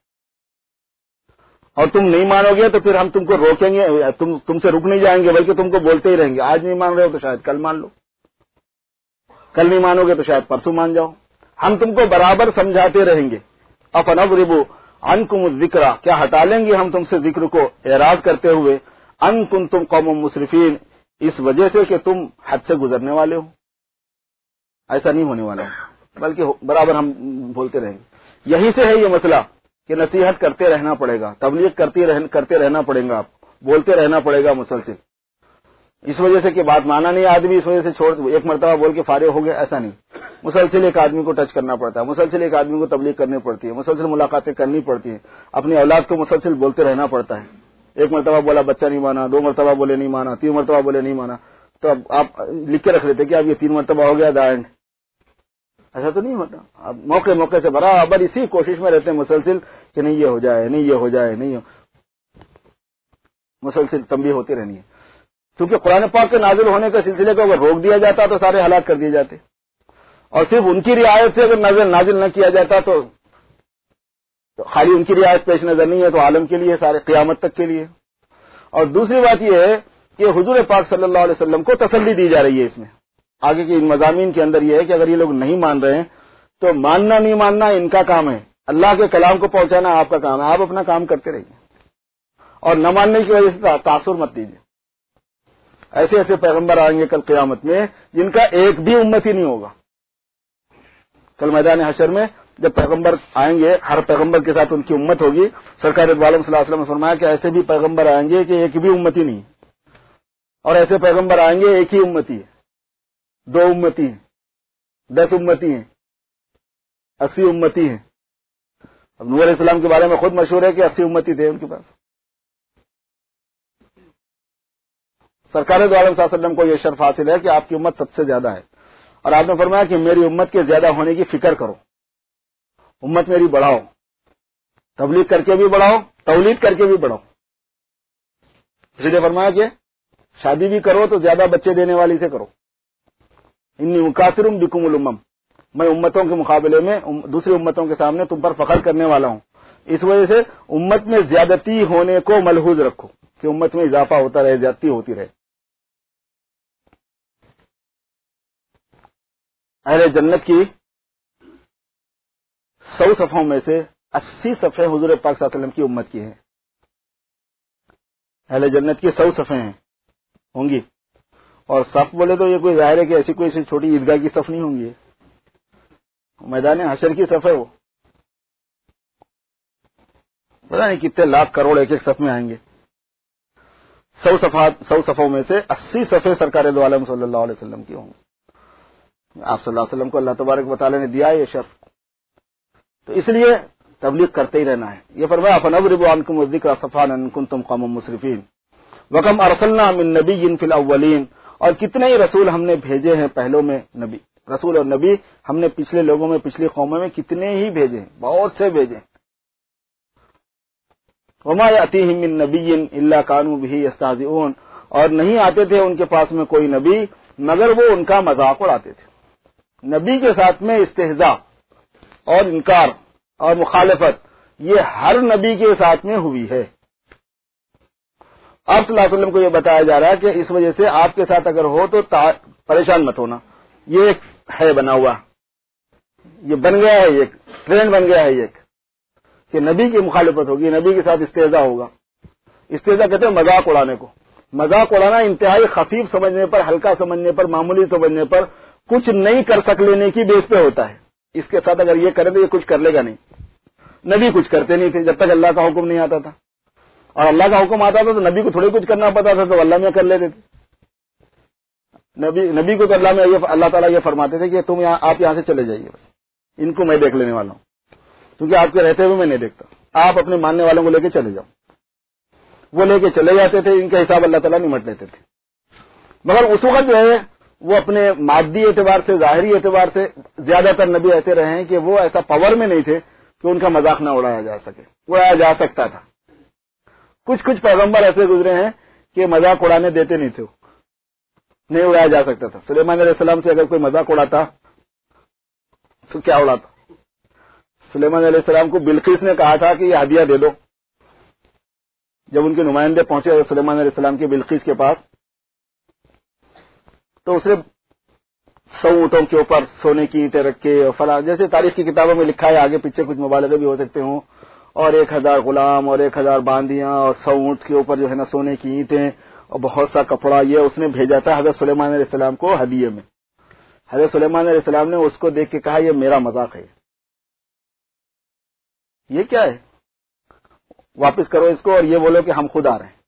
اور تم نہیں مانو گے تو پھر ہم تم کو روکیں گے، تم سے رک نہیں جائیں گے بلکہ تم کو بولتے ہی رہیں گے، آج نہیں مان رہے ہو تو شاید کل مان لو، کل نہیں مانو گے تو شاید پرسوں مان جاؤ، ہم تم کو برابر سمجھاتے رہیں گے۔ افنضرب عنکم الذکر، کیا ہٹا لیں گے ہم تم سے ذکر کو اعراض کرتے ہوئے، ان کنتم قوم مسرفین، اس وجہ سے کہ تم حد سے گزرنے والے ہو۔ ایسا نہیں ہونے والا ہے، بلکہ برابر ہم بولتے رہیں گے۔ یہی سے ہے یہ مسئلہ کہ نصیحت کرتے رہنا پڑے گا، تبلیغ کرتے رہنا پڑے گا، بولتے رہنا پڑے گا مسلسل۔ اس وجہ سے کہ بات مانا نہیں آدمی اس وجہ سے چھوڑ ایک مرتبہ بول کے فارغ ہو گیا، ایسا نہیں، مسلسل ایک آدمی کو ٹچ کرنا پڑتا ہے، مسلسل ایک آدمی کو تبلیغ کرنی پڑتی ہے، مسلسل ملاقاتیں کرنی پڑتی ہیں، اپنی اولاد کو مسلسل بولتے رہنا پڑتا ہے۔ ایک مرتبہ بولا بچہ نہیں مانا، دو مرتبہ بولے نہیں مانا، تین مرتبہ بولے نہیں مانا، تو اب آپ لکھ کے رکھ لیتے کہ اب یہ 3 مرتبہ ہو گیا دا اینڈ، ایسا تو نہیں ہوتا۔ اب موقع سے برابر اسی کوشش میں رہتے ہیں مسلسل کہ نہیں یہ ہو جائے، نہیں یہ ہو جائے، نہیں مسلسل تنبیہ ہوتی رہنی ہے، کیونکہ قرآن پاک کے نازل ہونے کے سلسلے کو اگر روک دیا جاتا تو سارے ہلاک کر دیے جاتے، اور صرف ان کی رعایت سے اگر نازل نہ کیا جاتا تو خالی ان کی رعایت پیش نظر نہیں ہے تو عالم کے لیے، سارے قیامت تک کے لیے۔ اور دوسری بات یہ ہے کہ حضور پاک صلی اللہ علیہ وسلم کو تسلی دی جا رہی ہے اس میں، آگے کے ان مضامین کے اندر یہ ہے کہ اگر یہ لوگ نہیں مان رہے ہیں تو ماننا نہیں ماننا ان کا کام ہے، اللہ کے کلام کو پہنچانا آپ کا کام ہے، آپ اپنا کام کرتے رہیے اور نہ ماننے کی وجہ سے تاثر مت دیجیے۔ ایسے ایسے پیغمبر آئیں گے کل قیامت میں جن کا ایک بھی امتی نہیں ہوگا۔ کل میدان حشر میں جب پیغمبر آئیں گے، ہر پیغمبر کے ساتھ ان کی امت ہوگی، سرکار دو عالم صلی اللہ علیہ وسلم نے فرمایا کہ ایسے بھی پیغمبر آئیں گے کہ ایک بھی امتی نہیں، اور ایسے پیغمبر آئیں گے ایک ہی امتی ہے، 2 امتی ہیں، 10 امتی ہیں، 80 امتی ہیں۔ اب نور علیہ السلام کے بارے میں خود مشہور ہے کہ 80 امتی تھے ان کے پاس۔ سرکار دو عالم صلی اللہ علیہ وسلم کو یہ شرف حاصل ہے کہ آپ کی امت سب سے زیادہ ہے، اور آپ نے فرمایا کہ میری امت کے زیادہ ہونے کی فکر کرو، امت میری بڑھاؤ، تبلیغ کر کے بھی بڑھاؤ، تولید کر کے بھی بڑھاؤ۔ اس لیے فرمایا کہ شادی بھی کرو تو زیادہ بچے دینے والی سے کرو، انی مکاثر بکم الامم، میں امتوں کے مقابلے میں دوسری امتوں کے سامنے تم پر فخر کرنے والا ہوں۔ اس وجہ سے امت میں زیادتی ہونے کو ملحوظ رکھو کہ امت میں اضافہ ہوتا رہے، زیادتی ہوتی رہے۔ اہل جنت کی 100 صفوں میں سے 80 صفحے حضور پاک صلی اللہ علیہ وسلم کی امت کی ہیں۔ اہل جنت کی 100 صفحے ہوں گی، اور صف بولے تو یہ کوئی ظاہر ہے کہ ایسی کوئی چھوٹی عیدگاہ کی صف نہیں ہوں گی، میدان حشر کی صف ہے، وہ پتا نہیں کتنے لاکھ کروڑ ایک صف میں آئیں گے۔ 100 صفوں میں سے 80 صفحے سرکار دو عالم صلی اللہ علیہ وسلم کی ہوں گی۔ آپ صلی اللہ علیہ وسلم کو اللہ تبارک و تعالی نے دیا ہے یہ شرف، تو اس لیے تبلیغ کرتے ہی رہنا ہے۔ یہ فرمایا فنضرب عنکم الذکر صفحا ان کنتم قوما مسرفین وکم ارسلنا من نبی فی الاولین، اور کتنے ہی رسول ہم نے بھیجے ہیں پہلوں میں، نبی رسول اور نبی ہم نے پچھلے لوگوں میں، پچھلی قوموں میں کتنے ہی بھیجے ہیں، بہت سے بھیجے۔ وما یاتیہم من نبی الا کانوا بہ یستہزئون، اور نہیں آتے تھے ان کے پاس میں کوئی نبی مگر وہ ان کا مذاق اڑاتے تھے۔ نبی کے ساتھ میں استہزاء اور انکار اور مخالفت یہ ہر نبی کے ساتھ میں ہوئی ہے۔ آپ صلی اللہ علیہ وسلم کو یہ بتایا جا رہا ہے کہ اس وجہ سے آپ کے ساتھ اگر ہو تو پریشان مت ہونا، یہ ایک ہے بنا ہوا، یہ بن گیا ہے، ایک ٹرینڈ بن گیا ہے یہ کہ نبی کی مخالفت ہوگی، نبی کے ساتھ استہزاء ہوگا۔ استہزاء کہتے ہیں مذاق اڑانے کو، مذاق اڑانا انتہائی خفیف سمجھنے پر، ہلکا سمجھنے پر، معمولی سمجھنے پر، کچھ نہیں کر سک لینے کی بیس پہ ہوتا ہے۔ اس کے ساتھ اگر یہ کرے تو یہ کچھ کر لے گا نہیں۔ نبی کچھ کرتے نہیں تھے جب تک اللہ کا حکم نہیں آتا تھا، اور اللہ کا حکم آتا تھا تو نبی کو تھوڑی کچھ کرنا پڑتا تھا، تو اللہ میں کر لیتے تھے۔ نبی کو تو اللہ تعالیٰ یہ فرماتے تھے کہ آپ یہاں سے چلے جائیے، بس ان کو میں دیکھ لینے والا ہوں، کیونکہ آپ کے رہتے ہوئے میں نہیں دیکھتا، آپ اپنے ماننے والوں کو لے کے چلے جاؤ۔ وہ لے کے چلے جاتے تھے، ان کا حساب اللہ تعالیٰ نمٹ لیتے تھے۔ مگر اس وقت جو ہے وہ اپنے مادی اعتبار سے ظاہری اعتبار سے زیادہ تر نبی ایسے رہے ہیں کہ وہ ایسا پاور میں نہیں تھے کہ ان کا مذاق نہ اڑایا جا سکے. اڑایا جا سکتا تھا. کچھ پیغمبر ایسے گزرے ہیں کہ مذاق اڑانے دیتے نہیں تھے, نہیں اڑایا جا سکتا تھا. سلیمان علیہ السلام سے اگر کوئی مذاق اڑاتا تو کیا اڑاتا؟ سلیمان علیہ السلام کو بلقیس نے کہا تھا کہ یہ ہدیہ دے دو. جب ان کے نمائندے پہنچے سلیمان علیہ السلام کے بلقیس کے پاس, تو اس نے 100 اونٹوں کے اوپر سونے کی اینٹیں رکھ کے, اور فلاں, جیسے تاریخ کی کتابوں میں لکھا ہے, آگے پیچھے کچھ مبالغے بھی ہو سکتے ہوں, اور 1000 غلام اور 1000 باندیاں اور 100 اونٹ کے اوپر جو ہے نا سونے کی اینٹیں اور بہت سا کپڑا, یہ اس نے بھیجا تھا حضرت سلیمان علیہ السلام کو ہدیے میں. حضرت سلیمان علیہ السلام نے اس کو دیکھ کے کہا یہ میرا مذاق ہے, یہ کیا ہے, واپس کرو اس کو اور یہ بولو کہ ہم خود آ رہے ہیں.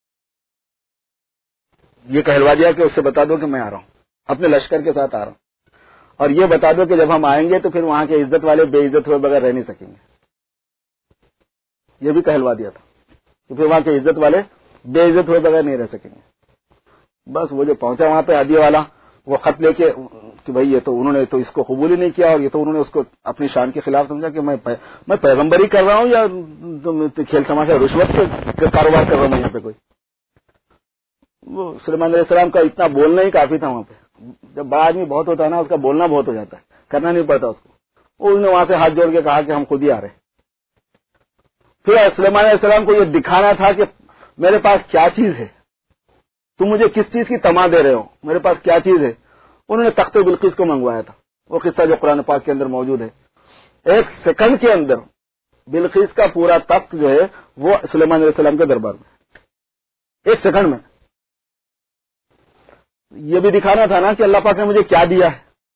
یہ کہلوا دیا کہ اس سے بتا دو کہ میں آ رہا ہوں, اپنے لشکر کے ساتھ آ رہا ہوں, اور یہ بتا دو کہ جب ہم آئیں گے تو پھر وہاں کے عزت والے بے عزت ہوئے بغیر رہ نہیں سکیں گے. یہ بھی کہلوا دیا تھا کہ پھر وہاں کے عزت والے بے عزت ہوئے بغیر نہیں رہ سکیں گے. بس وہ جو پہنچا وہاں پہ ہدیے والا, وہ خط لے کے کہ بھائی یہ تو انہوں نے تو اس کو قبول ہی نہیں کیا, اور یہ تو انہوں نے اس کو اپنی شان کے خلاف سمجھا کہ میں پیغمبری کر رہا ہوں یا کھیل تماشا رشوت کے کاروبار کر رہا ہوں یہاں پہ کوئی. وہ سلیمان علیہ السلام کا اتنا بولنا ہی کافی تھا وہاں پہ. جب بڑا آدمی بہت ہوتا ہے نا, اس کا بولنا بہت ہو جاتا ہے, کرنا نہیں پڑتا اس کو. اس نے وہاں سے ہاتھ جوڑ کے کہا کہ ہم خود ہی آ رہے ہیں. پھر سلیمان علیہ السلام کو یہ دکھانا تھا کہ میرے پاس کیا چیز ہے, تم مجھے کس چیز کی تما دے رہے ہو, میرے پاس کیا چیز ہے. انہوں نے تخت بلقیس کو منگوایا تھا, وہ قصہ جو قرآن پاک کے اندر موجود ہے. 1 سیکنڈ کے اندر بلقیس کا پورا تخت جو ہے وہ سلیمان علیہ السلام کے دربار میں, 1 سیکنڈ میں. یہ بھی دکھانا تھا نا کہ اللہ پاک نے مجھے کیا دیا ہے,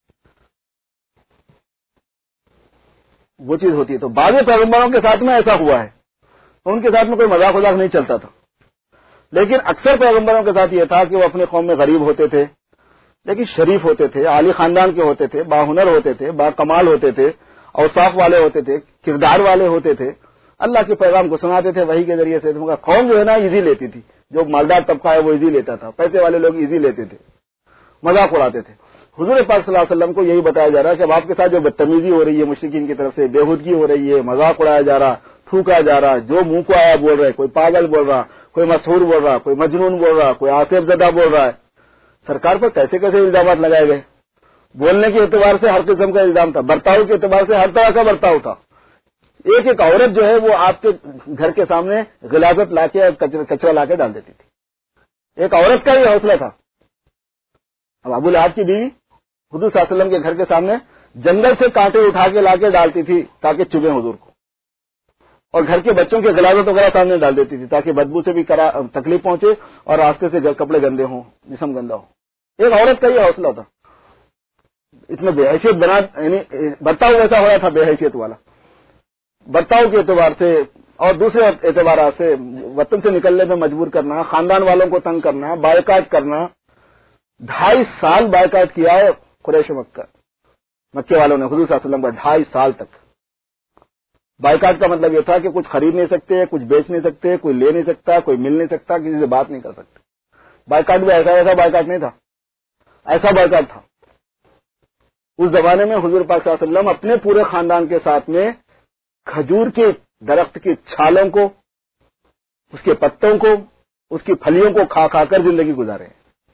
وہ چیز ہوتی ہے. تو بعض پیغمبروں کے ساتھ میں ایسا ہوا ہے, ان کے ساتھ میں کوئی مذاق وذاق نہیں چلتا تھا. لیکن اکثر پیغمبروں کے ساتھ یہ تھا کہ وہ اپنے قوم میں غریب ہوتے تھے, لیکن شریف ہوتے تھے, عالی خاندان کے ہوتے تھے, باہنر ہوتے تھے, با کمال ہوتے تھے, اوصاف والے ہوتے تھے, کردار والے ہوتے تھے, اللہ کے پیغام کو سناتے تھے وحی کے ذریعے سے. قوم جو ہے نا ایزی لیتی تھی, جو مالدار طبقہ ہے وہ ایزی لیتا تھا, پیسے والے لوگ ایزی لیتے تھے, مذاق اڑاتے تھے. حضور پاک صلی اللہ علیہ وسلم کو یہی بتایا جا رہا ہے کہ اب آپ کے ساتھ جو بدتمیزی ہو رہی ہے مشرکین کی طرف سے, بےہودگی ہو رہی ہے, مذاق اڑایا جا رہا, تھوکا جا رہا, جو منہ کو آیا بول رہے, کوئی پاگل بول رہا, کوئی مسحور بول رہا, کوئی مجنون بول رہا, کوئی آصف زدہ بول رہا ہے. سرکار پر کیسے کیسے الزامات لگائے گئے. بولنے کے اعتبار سے ہر قسم کا الزام تھا, برتاؤ کے اعتبار سے ہر طرح کا برتاؤ تھا. ایک عورت جو ہے وہ آپ کے گھر کے سامنے غلاظت لا کے کچرا لا کے ڈال دیتی تھی. ایک عورت کا ہی حوصلہ تھا. اب ابو لہب کی بیوی حضور صلی اللہ علیہ وسلم کے گھر کے سامنے جنگل سے کانٹے اٹھا کے لا کے ڈالتی تھی تاکہ چبھیں حضور کو, اور گھر کے بچوں کے غلاظت وغیرہ سامنے ڈال دیتی تھی تاکہ بدبو سے بھی تکلیف پہنچے اور راستے سے کپڑے گندے ہوں, جسم گندا ہو. ایک عورت کا یہ حوصلہ تھا. اتنا بے حیثیت بنا, یعنی برتاؤ ایسا ہو رہا تھا بے حیثیت والا, برتاؤ کے اعتبار سے اور دوسرے اعتبارات سے وطن سے نکلنے میں مجبور کرنا, خاندان والوں کو تنگ کرنا, بائیکاٹ کرنا. 2.5 سال بائیکاٹ کیا ہے قریش مکے والوں نے حضور صلی اللہ علیہ وسلم کا. 2.5 سال تک بائیکاٹ کا مطلب یہ تھا کہ کچھ خرید نہیں سکتے, کچھ بیچ نہیں سکتے, کوئی لے نہیں سکتا, کوئی مل نہیں سکتا, کسی سے بات نہیں کر سکتے. بائیکاٹ بھی ایسا بائیکاٹ نہیں تھا, ایسا بائیکاٹ تھا. اس زمانے میں حضور پاک صلی اللہ علیہ وسلم اپنے پورے خاندان کے ساتھ میں کھجور کے درخت کی چھالوں کو, اس کے پتوں کو, اس کی پھلیوں کو کھا کھا کر زندگی گزارے.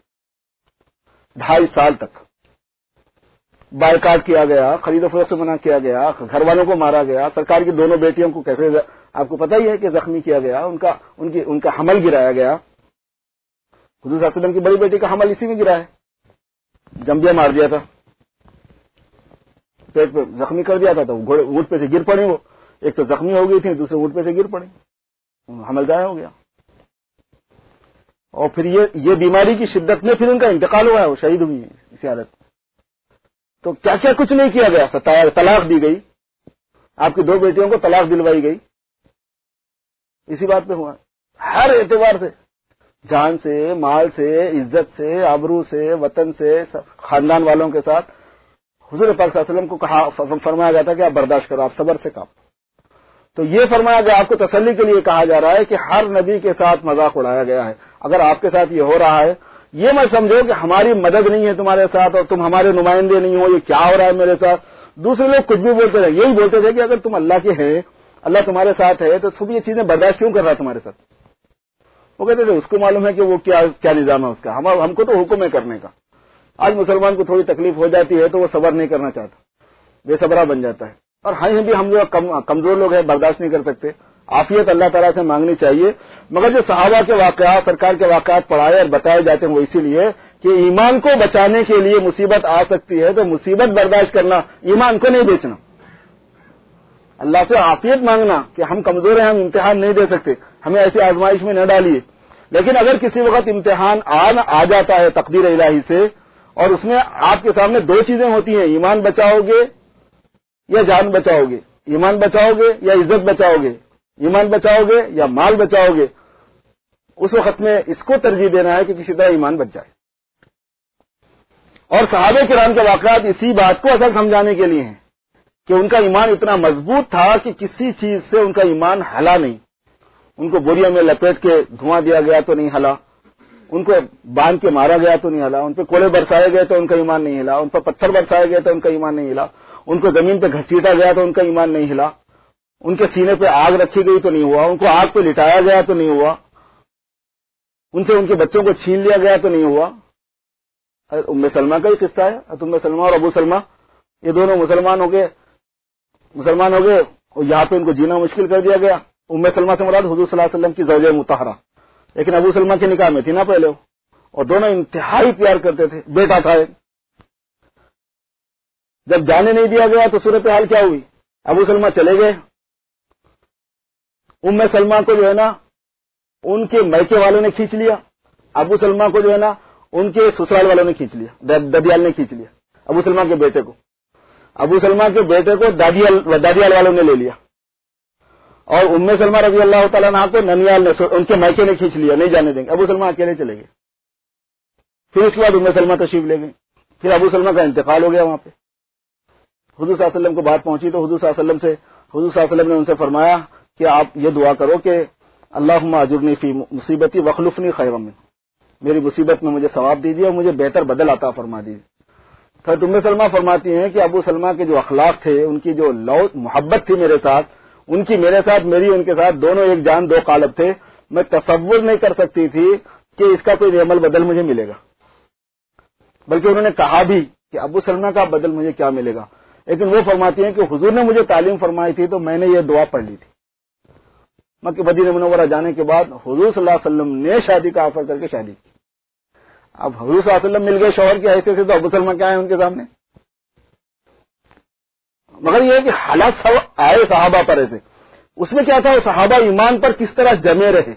2.5 سال تک بائیکاٹ کیا گیا, خرید و فروخت سے منع کیا گیا, گھر والوں کو مارا گیا, سرکار کی 2 بیٹیوں کو کیسے آپ کو پتہ ہی ہے کہ زخمی کیا گیا, ان کا حمل گرایا گیا. حضور صلی اللہ علیہ وسلم کی بڑی بیٹی کا حمل اسی میں گرا ہے, جمبیا مار دیا تھا, پیٹ پہ زخمی کر دیا تھا, تو اونٹ پہ سے گر پڑی. وہ ایک تو زخمی ہو گئی تھی, دوسرے اونٹ پہ سے گر پڑی, حمل ضائع ہو گیا. اور پھر یہ بیماری کی شدت میں پھر ان کا انتقال ہوا ہے, وہ شہید ہوئی ہیں اسی حالت. تو کیا کیا کچھ نہیں کیا گیا. طلاق دی گئی, آپ کی 2 بیٹیوں کو طلاق دلوائی گئی, اسی بات پہ ہوا. ہر اعتبار سے, جان سے, مال سے, عزت سے, آبرو سے, وطن سے, خاندان والوں کے ساتھ حضور پاک صلی اللہ علیہ وسلم کو فرمایا گیا تھا کہ آپ برداشت کرو, آپ صبر سے کام. تو یہ فرمایا گیا, آپ کو تسلی کے لیے کہا جا رہا ہے کہ ہر نبی کے ساتھ مذاق اڑایا گیا ہے. اگر آپ کے ساتھ یہ ہو رہا ہے یہ مت سمجھو کہ ہماری مدد نہیں ہے تمہارے ساتھ اور تم ہمارے نمائندے نہیں ہو، یہ کیا ہو رہا ہے میرے ساتھ. دوسرے لوگ کچھ بھی بولتے رہے، یہی بولتے تھے کہ اگر تم اللہ کے ہیں، اللہ تمہارے ساتھ ہے، تو سب یہ چیزیں برداشت کیوں کر رہا ہے تمہارے ساتھ؟ وہ کہتے تھے اس کو معلوم ہے کہ وہ کیا نظام ہے اس کا، ہم کو تو حکم ہے کرنے کا. آج مسلمان کو تھوڑی تکلیف ہو جاتی ہے تو وہ صبر نہیں کرنا چاہتا، بے صبرا بن جاتا ہے. اور بھی ہم جو کمزور لوگ ہیں برداشت نہیں کر سکتے. عافیت اللہ تعالیٰ سے مانگنی چاہیے. مگر جو صحابہ کے واقعات، سرکار کے واقعات پڑھائے اور بتائے جاتے ہیں وہ اسی لیے کہ ایمان کو بچانے کے لیے مصیبت آ سکتی ہے تو مصیبت برداشت کرنا، ایمان کو نہیں بیچنا. اللہ سے عافیت مانگنا کہ ہم کمزور ہیں، ہم امتحان نہیں دے سکتے، ہمیں ایسی آزمائش میں نہ ڈالیے. لیکن اگر کسی وقت امتحان آ جاتا ہے تقدیر الہی سے اور اس میں آپ کے سامنے دو چیزیں ہوتی ہیں، ایمان بچاؤ گے یا جان بچاؤ گے، ایمان بچاؤ گے یا عزت بچاؤ گے، ایمان بچاؤ گے یا مال بچاؤ گے، اس وقت میں اس کو ترجیح دینا ہے کہ کسی طرح ایمان بچ جائے. اور صحابہ کرام کے واقعات اسی بات کو اصل سمجھانے کے لیے ہیں کہ ان کا ایمان اتنا مضبوط تھا کہ کسی چیز سے ان کا ایمان ہلا نہیں. ان کو بوریا میں لپیٹ کے دھواں دیا گیا تو نہیں ہلا، ان کو باندھ کے مارا گیا تو نہیں ہلا، ان پہ کوڑے برسائے گئے تو ان کا ایمان نہیں ہلا، ان پر پتھر برسائے گئے تو ان کا ایمان نہیں ہلا، ان کو زمین پہ گھسیٹا گیا تو ان کا ایمان نہیں ہلا، ان کے سینے پہ آگ رکھی گئی تو نہیں ہوا، ان کو آگ پہ لٹایا گیا تو نہیں ہوا، ان سے ان کے بچوں کو چھین لیا گیا تو نہیں ہوا. ام سلمہ کا ہی قصہ ہے. ام سلمہ اور ابو سلمہ یہ دونوں مسلمان ہو گئے اور یہاں پہ ان کو جینا مشکل کر دیا گیا. ام سلمہ سے مراد حضور صلی اللہ علیہ وسلم کی زوجہ مطہرہ، لیکن ابو سلمہ کے نکاح میں تھی نا پہلے، اور دونوں انتہائی پیار کرتے تھے. بیٹا تھا ایک. جب جانے نہیں دیا گیا تو صورتحال کیا ہوئی؟ ابو سلمہ چلے گئے. ام سلمہ کو جو ہے نا ان کے میکے والوں نے کھینچ لیا، ابو سلمہ کو جو ہے نا ان کے سسرال والوں نے کھینچ لیا، ددیال نے کھینچ لیا. ابو سلمہ کے بیٹے کو دادیال والوں نے لے لیا، اور ام سلمہ رضی اللہ تعالیٰ عنہ کو ننیال نے، ان کے میکے نے کھینچ لیا، نہیں جانے دیں گے. ابو سلمہ اکیلے چلے گئے. پھر اس کے بعد ام سلمہ تشریف لے گئی. پھر ابو سلمہ کا انتقال ہو گیا. وہاں پہ حضور صلی اللہ علیہ وسلم کو بات پہنچی تو حضور صلی اللہ علیہ وسلم نے ان سے فرمایا کہ آپ یہ دعا کرو کہ اللہم اجرنی فی مصیبتی واخلفنی خیرا منہا، میری مصیبت میں مجھے ثواب دیجیے اور مجھے بہتر بدل عطا فرما دیجیے. پھر ام سلمہ فرماتی ہیں کہ ابو سلمہ کے جو اخلاق تھے، ان کی جو محبت تھی میرے ساتھ، ان کی میرے ساتھ، میری ان کے ساتھ، دونوں ایک جان دو قالب تھے. میں تصور نہیں کر سکتی تھی کہ اس کا کوئی عمل بدل مجھے ملے گا، بلکہ انہوں نے کہا بھی کہ ابو سلمہ کا بدل مجھے کیا ملے گا. لیکن وہ فرماتی ہیں کہ حضور نے مجھے تعلیم فرمائی تھی تو میں نے یہ دعا پڑھ لی تھی. مکہ مدینہ منورہ جانے کے بعد حضور صلی اللہ علیہ وسلم نے شادی کا آفر کر کے شادی کی. اب حضور صلی اللہ علیہ وسلم مل گئے شوہر کی حیثیت سے، تو ابو سلمہ کیا ہے ان کے سامنے؟ مگر یہ ہے کہ حالات آئے صحابہ پر ایسے، اس میں کیا تھا، وہ صحابہ ایمان پر کس طرح جمے رہے،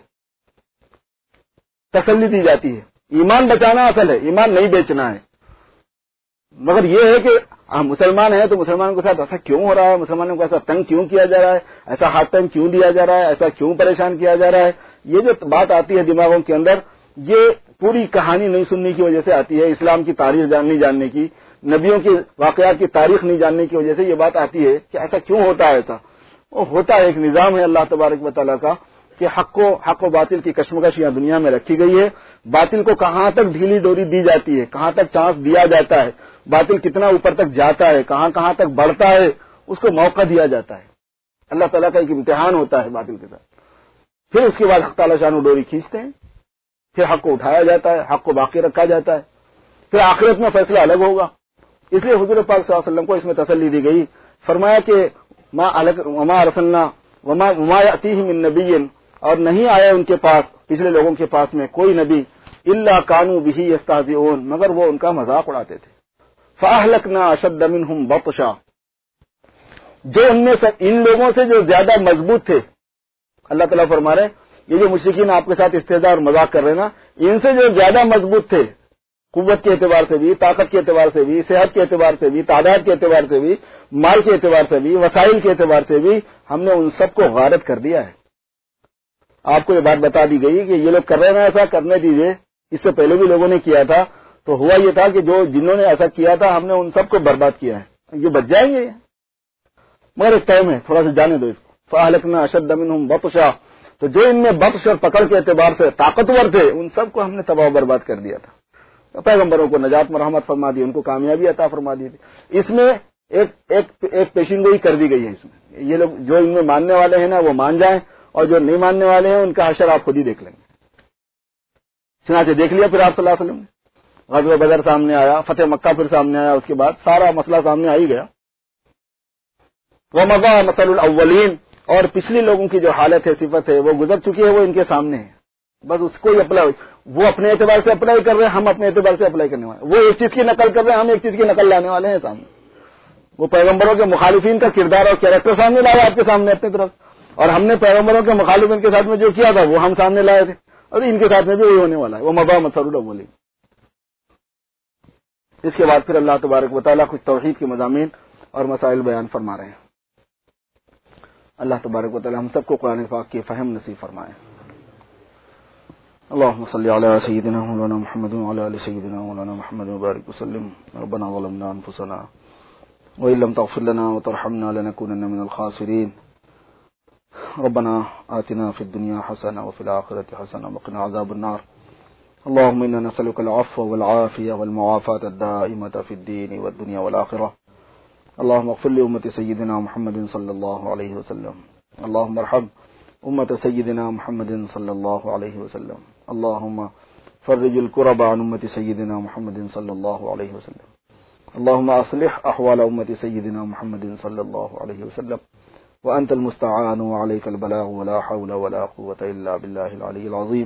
تسلی دی جاتی ہے. ایمان بچانا اصل ہے، ایمان نہیں بیچنا ہے. مگر یہ ہے کہ ہم مسلمان ہیں تو مسلمانوں کے ساتھ ایسا کیوں ہو رہا ہے، مسلمانوں کو ایسا تنگ کیوں کیا جا رہا ہے، ایسا ہاتھ ٹائم کیوں دیا جا رہا ہے، ایسا کیوں پریشان کیا جا رہا ہے. یہ جو بات آتی ہے دماغوں کے اندر، یہ پوری کہانی نہیں سننے کی وجہ سے آتی ہے، اسلام کی تاریخ نہیں جاننے کی، نبیوں کی واقعات کی تاریخ نہیں جاننے کی وجہ سے یہ بات آتی ہے کہ ایسا کیوں ہوتا ہے. ایسا وہ ہوتا ہے، ایک نظام ہے اللہ تبارک و تعالیٰ کا کہ حق و باطل کی کشمکش یہاں دنیا میں رکھی گئی ہے. باطل کو کہاں تک ڈھیلی ڈوری دی جاتی ہے، کہاں تک چانس دیا جاتا ہے، باطل کتنا اوپر تک جاتا ہے، کہاں تک بڑھتا ہے، اس کو موقع دیا جاتا ہے. اللہ تعالیٰ کا ایک امتحان ہوتا ہے باطل کے ساتھ. پھر اس کے بعد حق تعالیٰ شان و ڈوری کھینچتے ہیں، پھر حق کو اٹھایا جاتا ہے، حق کو باقی رکھا جاتا ہے. پھر آخرت میں فیصلہ الگ ہوگا. اس لیے حضور پاک صلی اللہ علیہ وسلم کو اس میں تسلی دی گئی. فرمایا کہ وما ارسلنا وما یاتیہم من نبی، اور نہیں آیا ان کے پاس، پچھلے لوگوں کے پاس میں کوئی نبی، الا کانوا بہ یستہزئون، مگر وہ ان کا مذاق اڑاتے تھے. فاہلکنا اشد منہم بطشا، جو ان لوگوں سے جو زیادہ مضبوط تھے. اللہ تعالیٰ فرما رہے یہ جو مشرکین آپ کے ساتھ استہزاء اور مذاق کر رہے ہیں نا، ان سے جو زیادہ مضبوط تھے، قوت کے اعتبار سے بھی، طاقت کے اعتبار سے بھی، صحت کے اعتبار سے بھی، تعداد کے اعتبار سے بھی، مال کے اعتبار سے بھی، وسائل کے اعتبار سے بھی، ہم نے ان سب کو غارت کر دیا ہے. آپ کو یہ بات بتا دی گئی کہ یہ لوگ کر رہے ہیں، ایسا کرنے دیجیے. اس سے پہلے بھی لوگوں نے کیا تھا، تو ہوا یہ تھا کہ جنہوں نے ایسا کیا تھا ہم نے ان سب کو برباد کیا ہے. یہ بچ جائیں گے، مگر ایک ٹائم ہے، تھوڑا سا جانے دو اس کو. فاہلکنا اشد منہم بطشا، تو جو ان میں بطش اور پکڑ کے اعتبار سے طاقتور تھے ان سب کو ہم نے تباہ و برباد کر دیا تھا. پیغمبروں کو نجات مرحمت فرما دی، ان کو کامیابی عطا فرما دی تھی۔ اس میں ایک پیشین گوئی کر دی گئی ہے اس میں، یہ لوگ جو ان میں ماننے والے ہیں نا وہ مان جائیں، اور جو نہیں ماننے والے ہیں ان کا حشر آپ خود ہی دیکھ لیں گے۔ چنانچہ دیکھ لیا پھر آپ صلی اللہ علیہ وسلم، غزوہ بدر سامنے آیا، فتح مکہ پھر سامنے آیا، اس کے بعد سارا مسئلہ سامنے آ ہی گیا۔ وَمَضَىٰ مَثَلُ الْأَوَّلِينَ، اور پچھلی لوگوں کی جو حالت ہے، صفت ہے، وہ گزر چکی ہے، وہ ان کے سامنے ہے، بس اس کو ہی اپلائی، وہ اپنے اعتبار سے اپلائی کر رہے ہیں، ہم اپنے اعتبار سے اپلائی کرنے والے، وہ ایک چیز کی نقل کر رہے ہیں، ہم ایک چیز کی نقل لانے والے ہیں سامنے۔ وہ پیغمبروں کے مخالفین کا کردار اور کیریکٹر سامنے لایا آپ کے سامنے اپنی طرف، اور ہم نے پیغمبروں کے مخالفین کے ساتھ میں جو کیا تھا وہ ہم سامنے لائے تھے، اور ان کے ساتھ میں بھی وہی ہونے والا ہے۔ وَمَضَىٰ مَثَلُ الْأَوَّلِينَ۔ اس کے بعد پھر اللہ تبارک و تعالیٰ کچھ توحید کے مضامین اور مسائل بیان فرما رہے ہیں۔ اللہ تبارک و تعالیٰ ہم سب کو قرآن پاک کی فہم نصیب فرمائے۔ اللهم صل على سيدنا مولانا محمد وعلى آل سيدنا مولانا محمد وبارك وسلم۔ ربنا ظلمنا أنفسنا وإن لم تغفر لنا وترحمنا لنكونن من الخاسرين۔ ربنا آتنا في الدنيا حسنة وفي الآخرة حسنة وقنا عذاب النار۔ اللهم إنا نسألك العفو والعافية والمعافاة الدائمة في الدين والدنيا والآخرة۔ اللهم اغفر لأمة سيدنا محمد صلى الله عليه وسلم۔ اللهم ارحم أمة سيدنا محمد صلى الله عليه وسلم۔ اللهم فرج الكرب عن أمة سيدنا محمد صلى الله عليه وسلم۔ اللهم أصلح أحوال أمة سيدنا محمد صلى الله عليه وسلم، وأنت المستعان وعليك البلاغ ولا حول ولا قوة إلا بالله العلي العظيم۔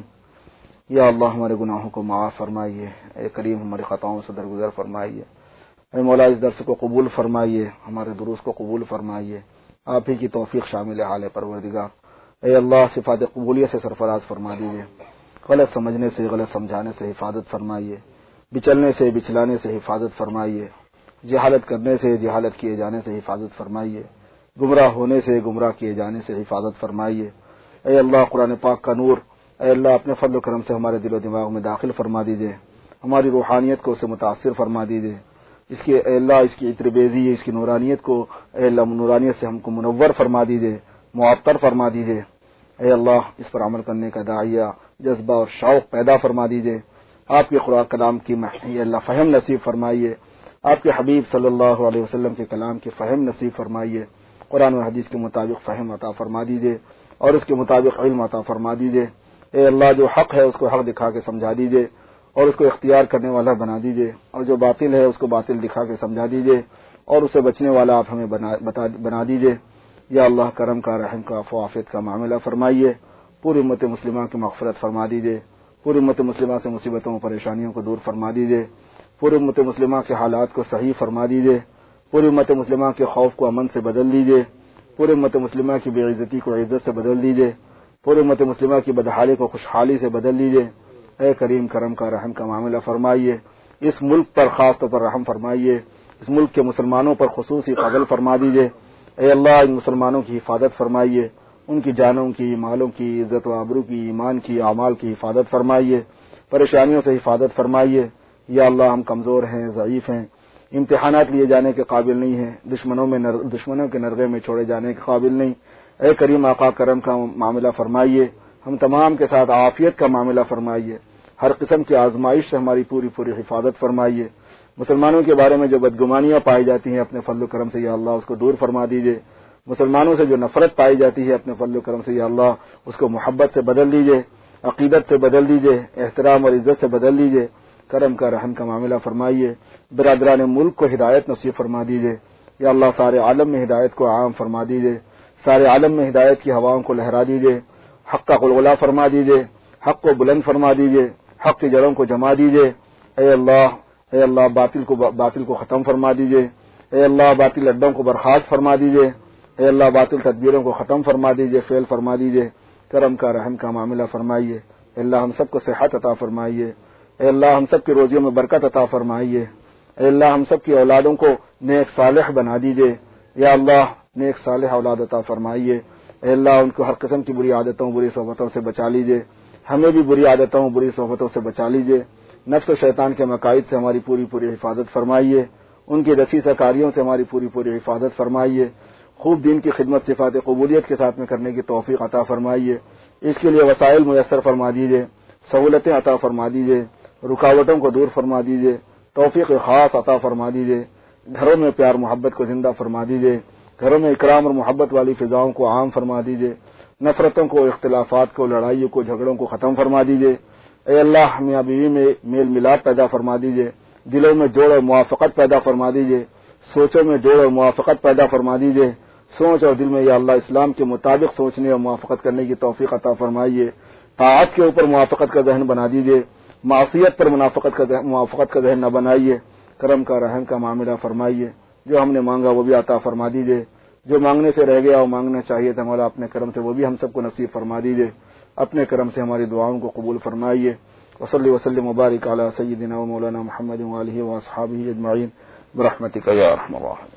یا اللہ ہمارے گناہوں کو معاف فرمائیے، اے کریم ہماری خطاؤں سے درگزر فرمائیے، اے مولا اس درس کو قبول فرمائیے، ہمارے دروس کو قبول فرمائیے، آپ ہی کی توفیق شامل حال پروردگار۔ اے اللہ صفات قبولیت سے سرفراز فرما دیجیے، غلط سمجھنے سے، غلط سمجھانے سے حفاظت فرمائیے، بچلنے سے، بچلانے سے حفاظت فرمائیے، جہالت کرنے سے، جہالت کیے جانے سے حفاظت فرمائیے، گمراہ ہونے سے، گمراہ کیے جانے سے حفاظت فرمائیے۔ اے اللہ قرآن پاک کا نور، اے اللہ اپنے فضل و کرم سے ہمارے دل و دماغ میں داخل فرما دیجیے، ہماری روحانیت کو اسے متاثر فرما دیجیے، اس کی اے اللہ اس کی عطر بیزی، اس کی نورانیت کو اے اللہ نورانیت سے ہم کو منور فرما دیجیے، معطر فرما دیجیے۔ اے اللہ اس پر عمل کرنے کا داعیہ، جذبہ اور شوق پیدا فرما دیجیے، آپ کے قرآن کلام کی اے اللہ فہم نصیب فرمائیے، آپ کے حبیب صلی اللہ علیہ وسلم کے کلام کی فہم نصیب فرمائیے، قرآن و حدیث کے مطابق فہم عطا فرما دیجیے اور اس کے مطابق علم عطا فرما دیجیے۔ اے اللہ جو حق ہے اس کو حق دکھا کے سمجھا دیجیے اور اس کو اختیار کرنے والا بنا دیجیے، اور جو باطل ہے اس کو باطل دکھا کے سمجھا دیجیے اور اسے بچنے والا آپ ہمیں بنا دیجیے۔ یا اللہ کرم کا، رحم کا، عفو و عافیت کا معاملہ فرمائیے، پوری امت مسلمہ کی مغفرت فرما دیجیے، پوری امت مسلمہ سے مصیبتوں و پریشانیوں کو دور فرما دیجیے، پوری امت مسلمہ کے حالات کو صحیح فرما دیجیے، پوری امت مسلمہ کے خوف کو امن سے بدل دیجیے، پوری امت مسلمہ کی بے عزتی کو عزت سے بدل دیجیے، پوری امت مسلمہ کی بدحالی کو خوشحالی سے بدل دیجیے۔ اے کریم کرم کا، رحم کا معاملہ فرمائیے، اس ملک پر خاص طور پر رحم فرمائیے، اس ملک کے مسلمانوں پر خصوصی فضل فرما دیجیے۔ اے اللہ ان مسلمانوں کی حفاظت فرمائیے، ان کی جانوں کی، مالوں کی، عزت و آبرو کی، ایمان کی، اعمال کی حفاظت فرمائیے، پریشانیوں سے حفاظت فرمائیے۔ یا اللہ ہم کمزور ہیں، ضعیف ہیں، امتحانات لیے جانے کے قابل نہیں ہیں، دشمنوں کے نرغے میں چھوڑے جانے کے قابل نہیں۔ اے کریم آقا کرم کا معاملہ فرمائیے، ہم تمام کے ساتھ عافیت کا معاملہ فرمائیے، ہر قسم کی آزمائش سے ہماری پوری حفاظت فرمائیے۔ مسلمانوں کے بارے میں جو بدگمانیاں پائی جاتی ہیں اپنے فضل و کرم سے یا اللہ اس کو دور فرما دیجیے، مسلمانوں سے جو نفرت پائی جاتی ہے اپنے فضل و کرم سے یا اللہ اس کو محبت سے بدل دیجیے، عقیدت سے بدل دیجیے، احترام اور عزت سے بدل دیجیے۔ کرم کا، رحم کا معاملہ فرمائیے، برادران ملک کو ہدایت نصیب فرما دیجیے۔ یا اللہ سارے عالم میں ہدایت کو عام فرما دیجیے، سارے عالم میں ہدایت کی ہواؤں کو لہرا دیجیے، حق کا غلغلہ فرما دیجیے، حق کو بلند فرما دیجیے، حق کی جڑوں کو جما دیجیے۔ اے اللہ باطل کو ختم فرما دیجیے، اے اللہ باطل اڈوں کو برخاست فرما دیجیے، اے اللہ باطل تدبیروں کو ختم فرما دیجیے، فیل فرما دیجیے۔ کرم کا، رحم کا معاملہ فرمائیے۔ اے اللہ ہم سب کو صحت عطا فرمائیے، اے اللہ ہم سب کی روزیوں میں برکت عطا فرمائیے، اے اللہ ہم سب کی اولادوں کو نیک صالح بنا دیجیے، یا اللہ نیک صالح اولاد عطا فرمائیے۔ اے اللہ ان کو ہر قسم کی بری عادتوں، بری صحبتوں سے بچا لیجیے، ہمیں بھی بری عادتوں، بری صحبتوں سے بچا لیجیے۔ نفس و شیطان کے مقائد سے ہماری پوری حفاظت فرمائیے، ان کی دسیسہ کاریوں سے ہماری پوری حفاظت فرمائیے۔ خوب دین کی خدمت صفات قبولیت کے ساتھ میں کرنے کی توفیق عطا فرمائیے، اس کے لیے وسائل میسر فرما دیجیے، سہولتیں عطا فرما دیجیے، رکاوٹوں کو دور فرما دیجیے، توفیق خاص عطا فرما دیجیے، گھروں میں پیار محبت کو زندہ فرما دیجیے، گھروں میں اکرام اور محبت والی فضاؤں کو عام فرما دیجیے، نفرتوں کو، اختلافات کو، لڑائیوں کو، جھگڑوں کو ختم فرما دیجیے۔ اے اللہ میاں بیوی میں میل ملاپ پیدا فرما دیجیے، دلوں میں جوڑ اور موافقت پیدا فرما دیجیے، سوچوں میں جوڑ اور موافقت پیدا فرما دیجیے، سوچ اور دل میں یا اللہ اسلام کے مطابق سوچنے اور موافقت کرنے کی توفیق عطا فرمائیے، طاعت کے اوپر موافقت کا ذہن بنا دیجیے، معصیت پر موافقت کا ذہن نہ بنائیے، کرم کا رحم کا معاملہ فرمائیے، جو ہم نے مانگا وہ بھی عطا فرما دیجیے، جو مانگنے سے رہ گیا وہ مانگنا چاہیے تھا مولا اپنے کرم سے وہ بھی ہم سب کو نصیب فرما دیجیے، اپنے کرم سے ہماری دعاؤں کو قبول فرمائیے۔ وصلی وسلم وبارک علی سیدنا و مولانا محمد وآلہ واصحابہ اجمعین برحمتک یا ارحم الراحمین۔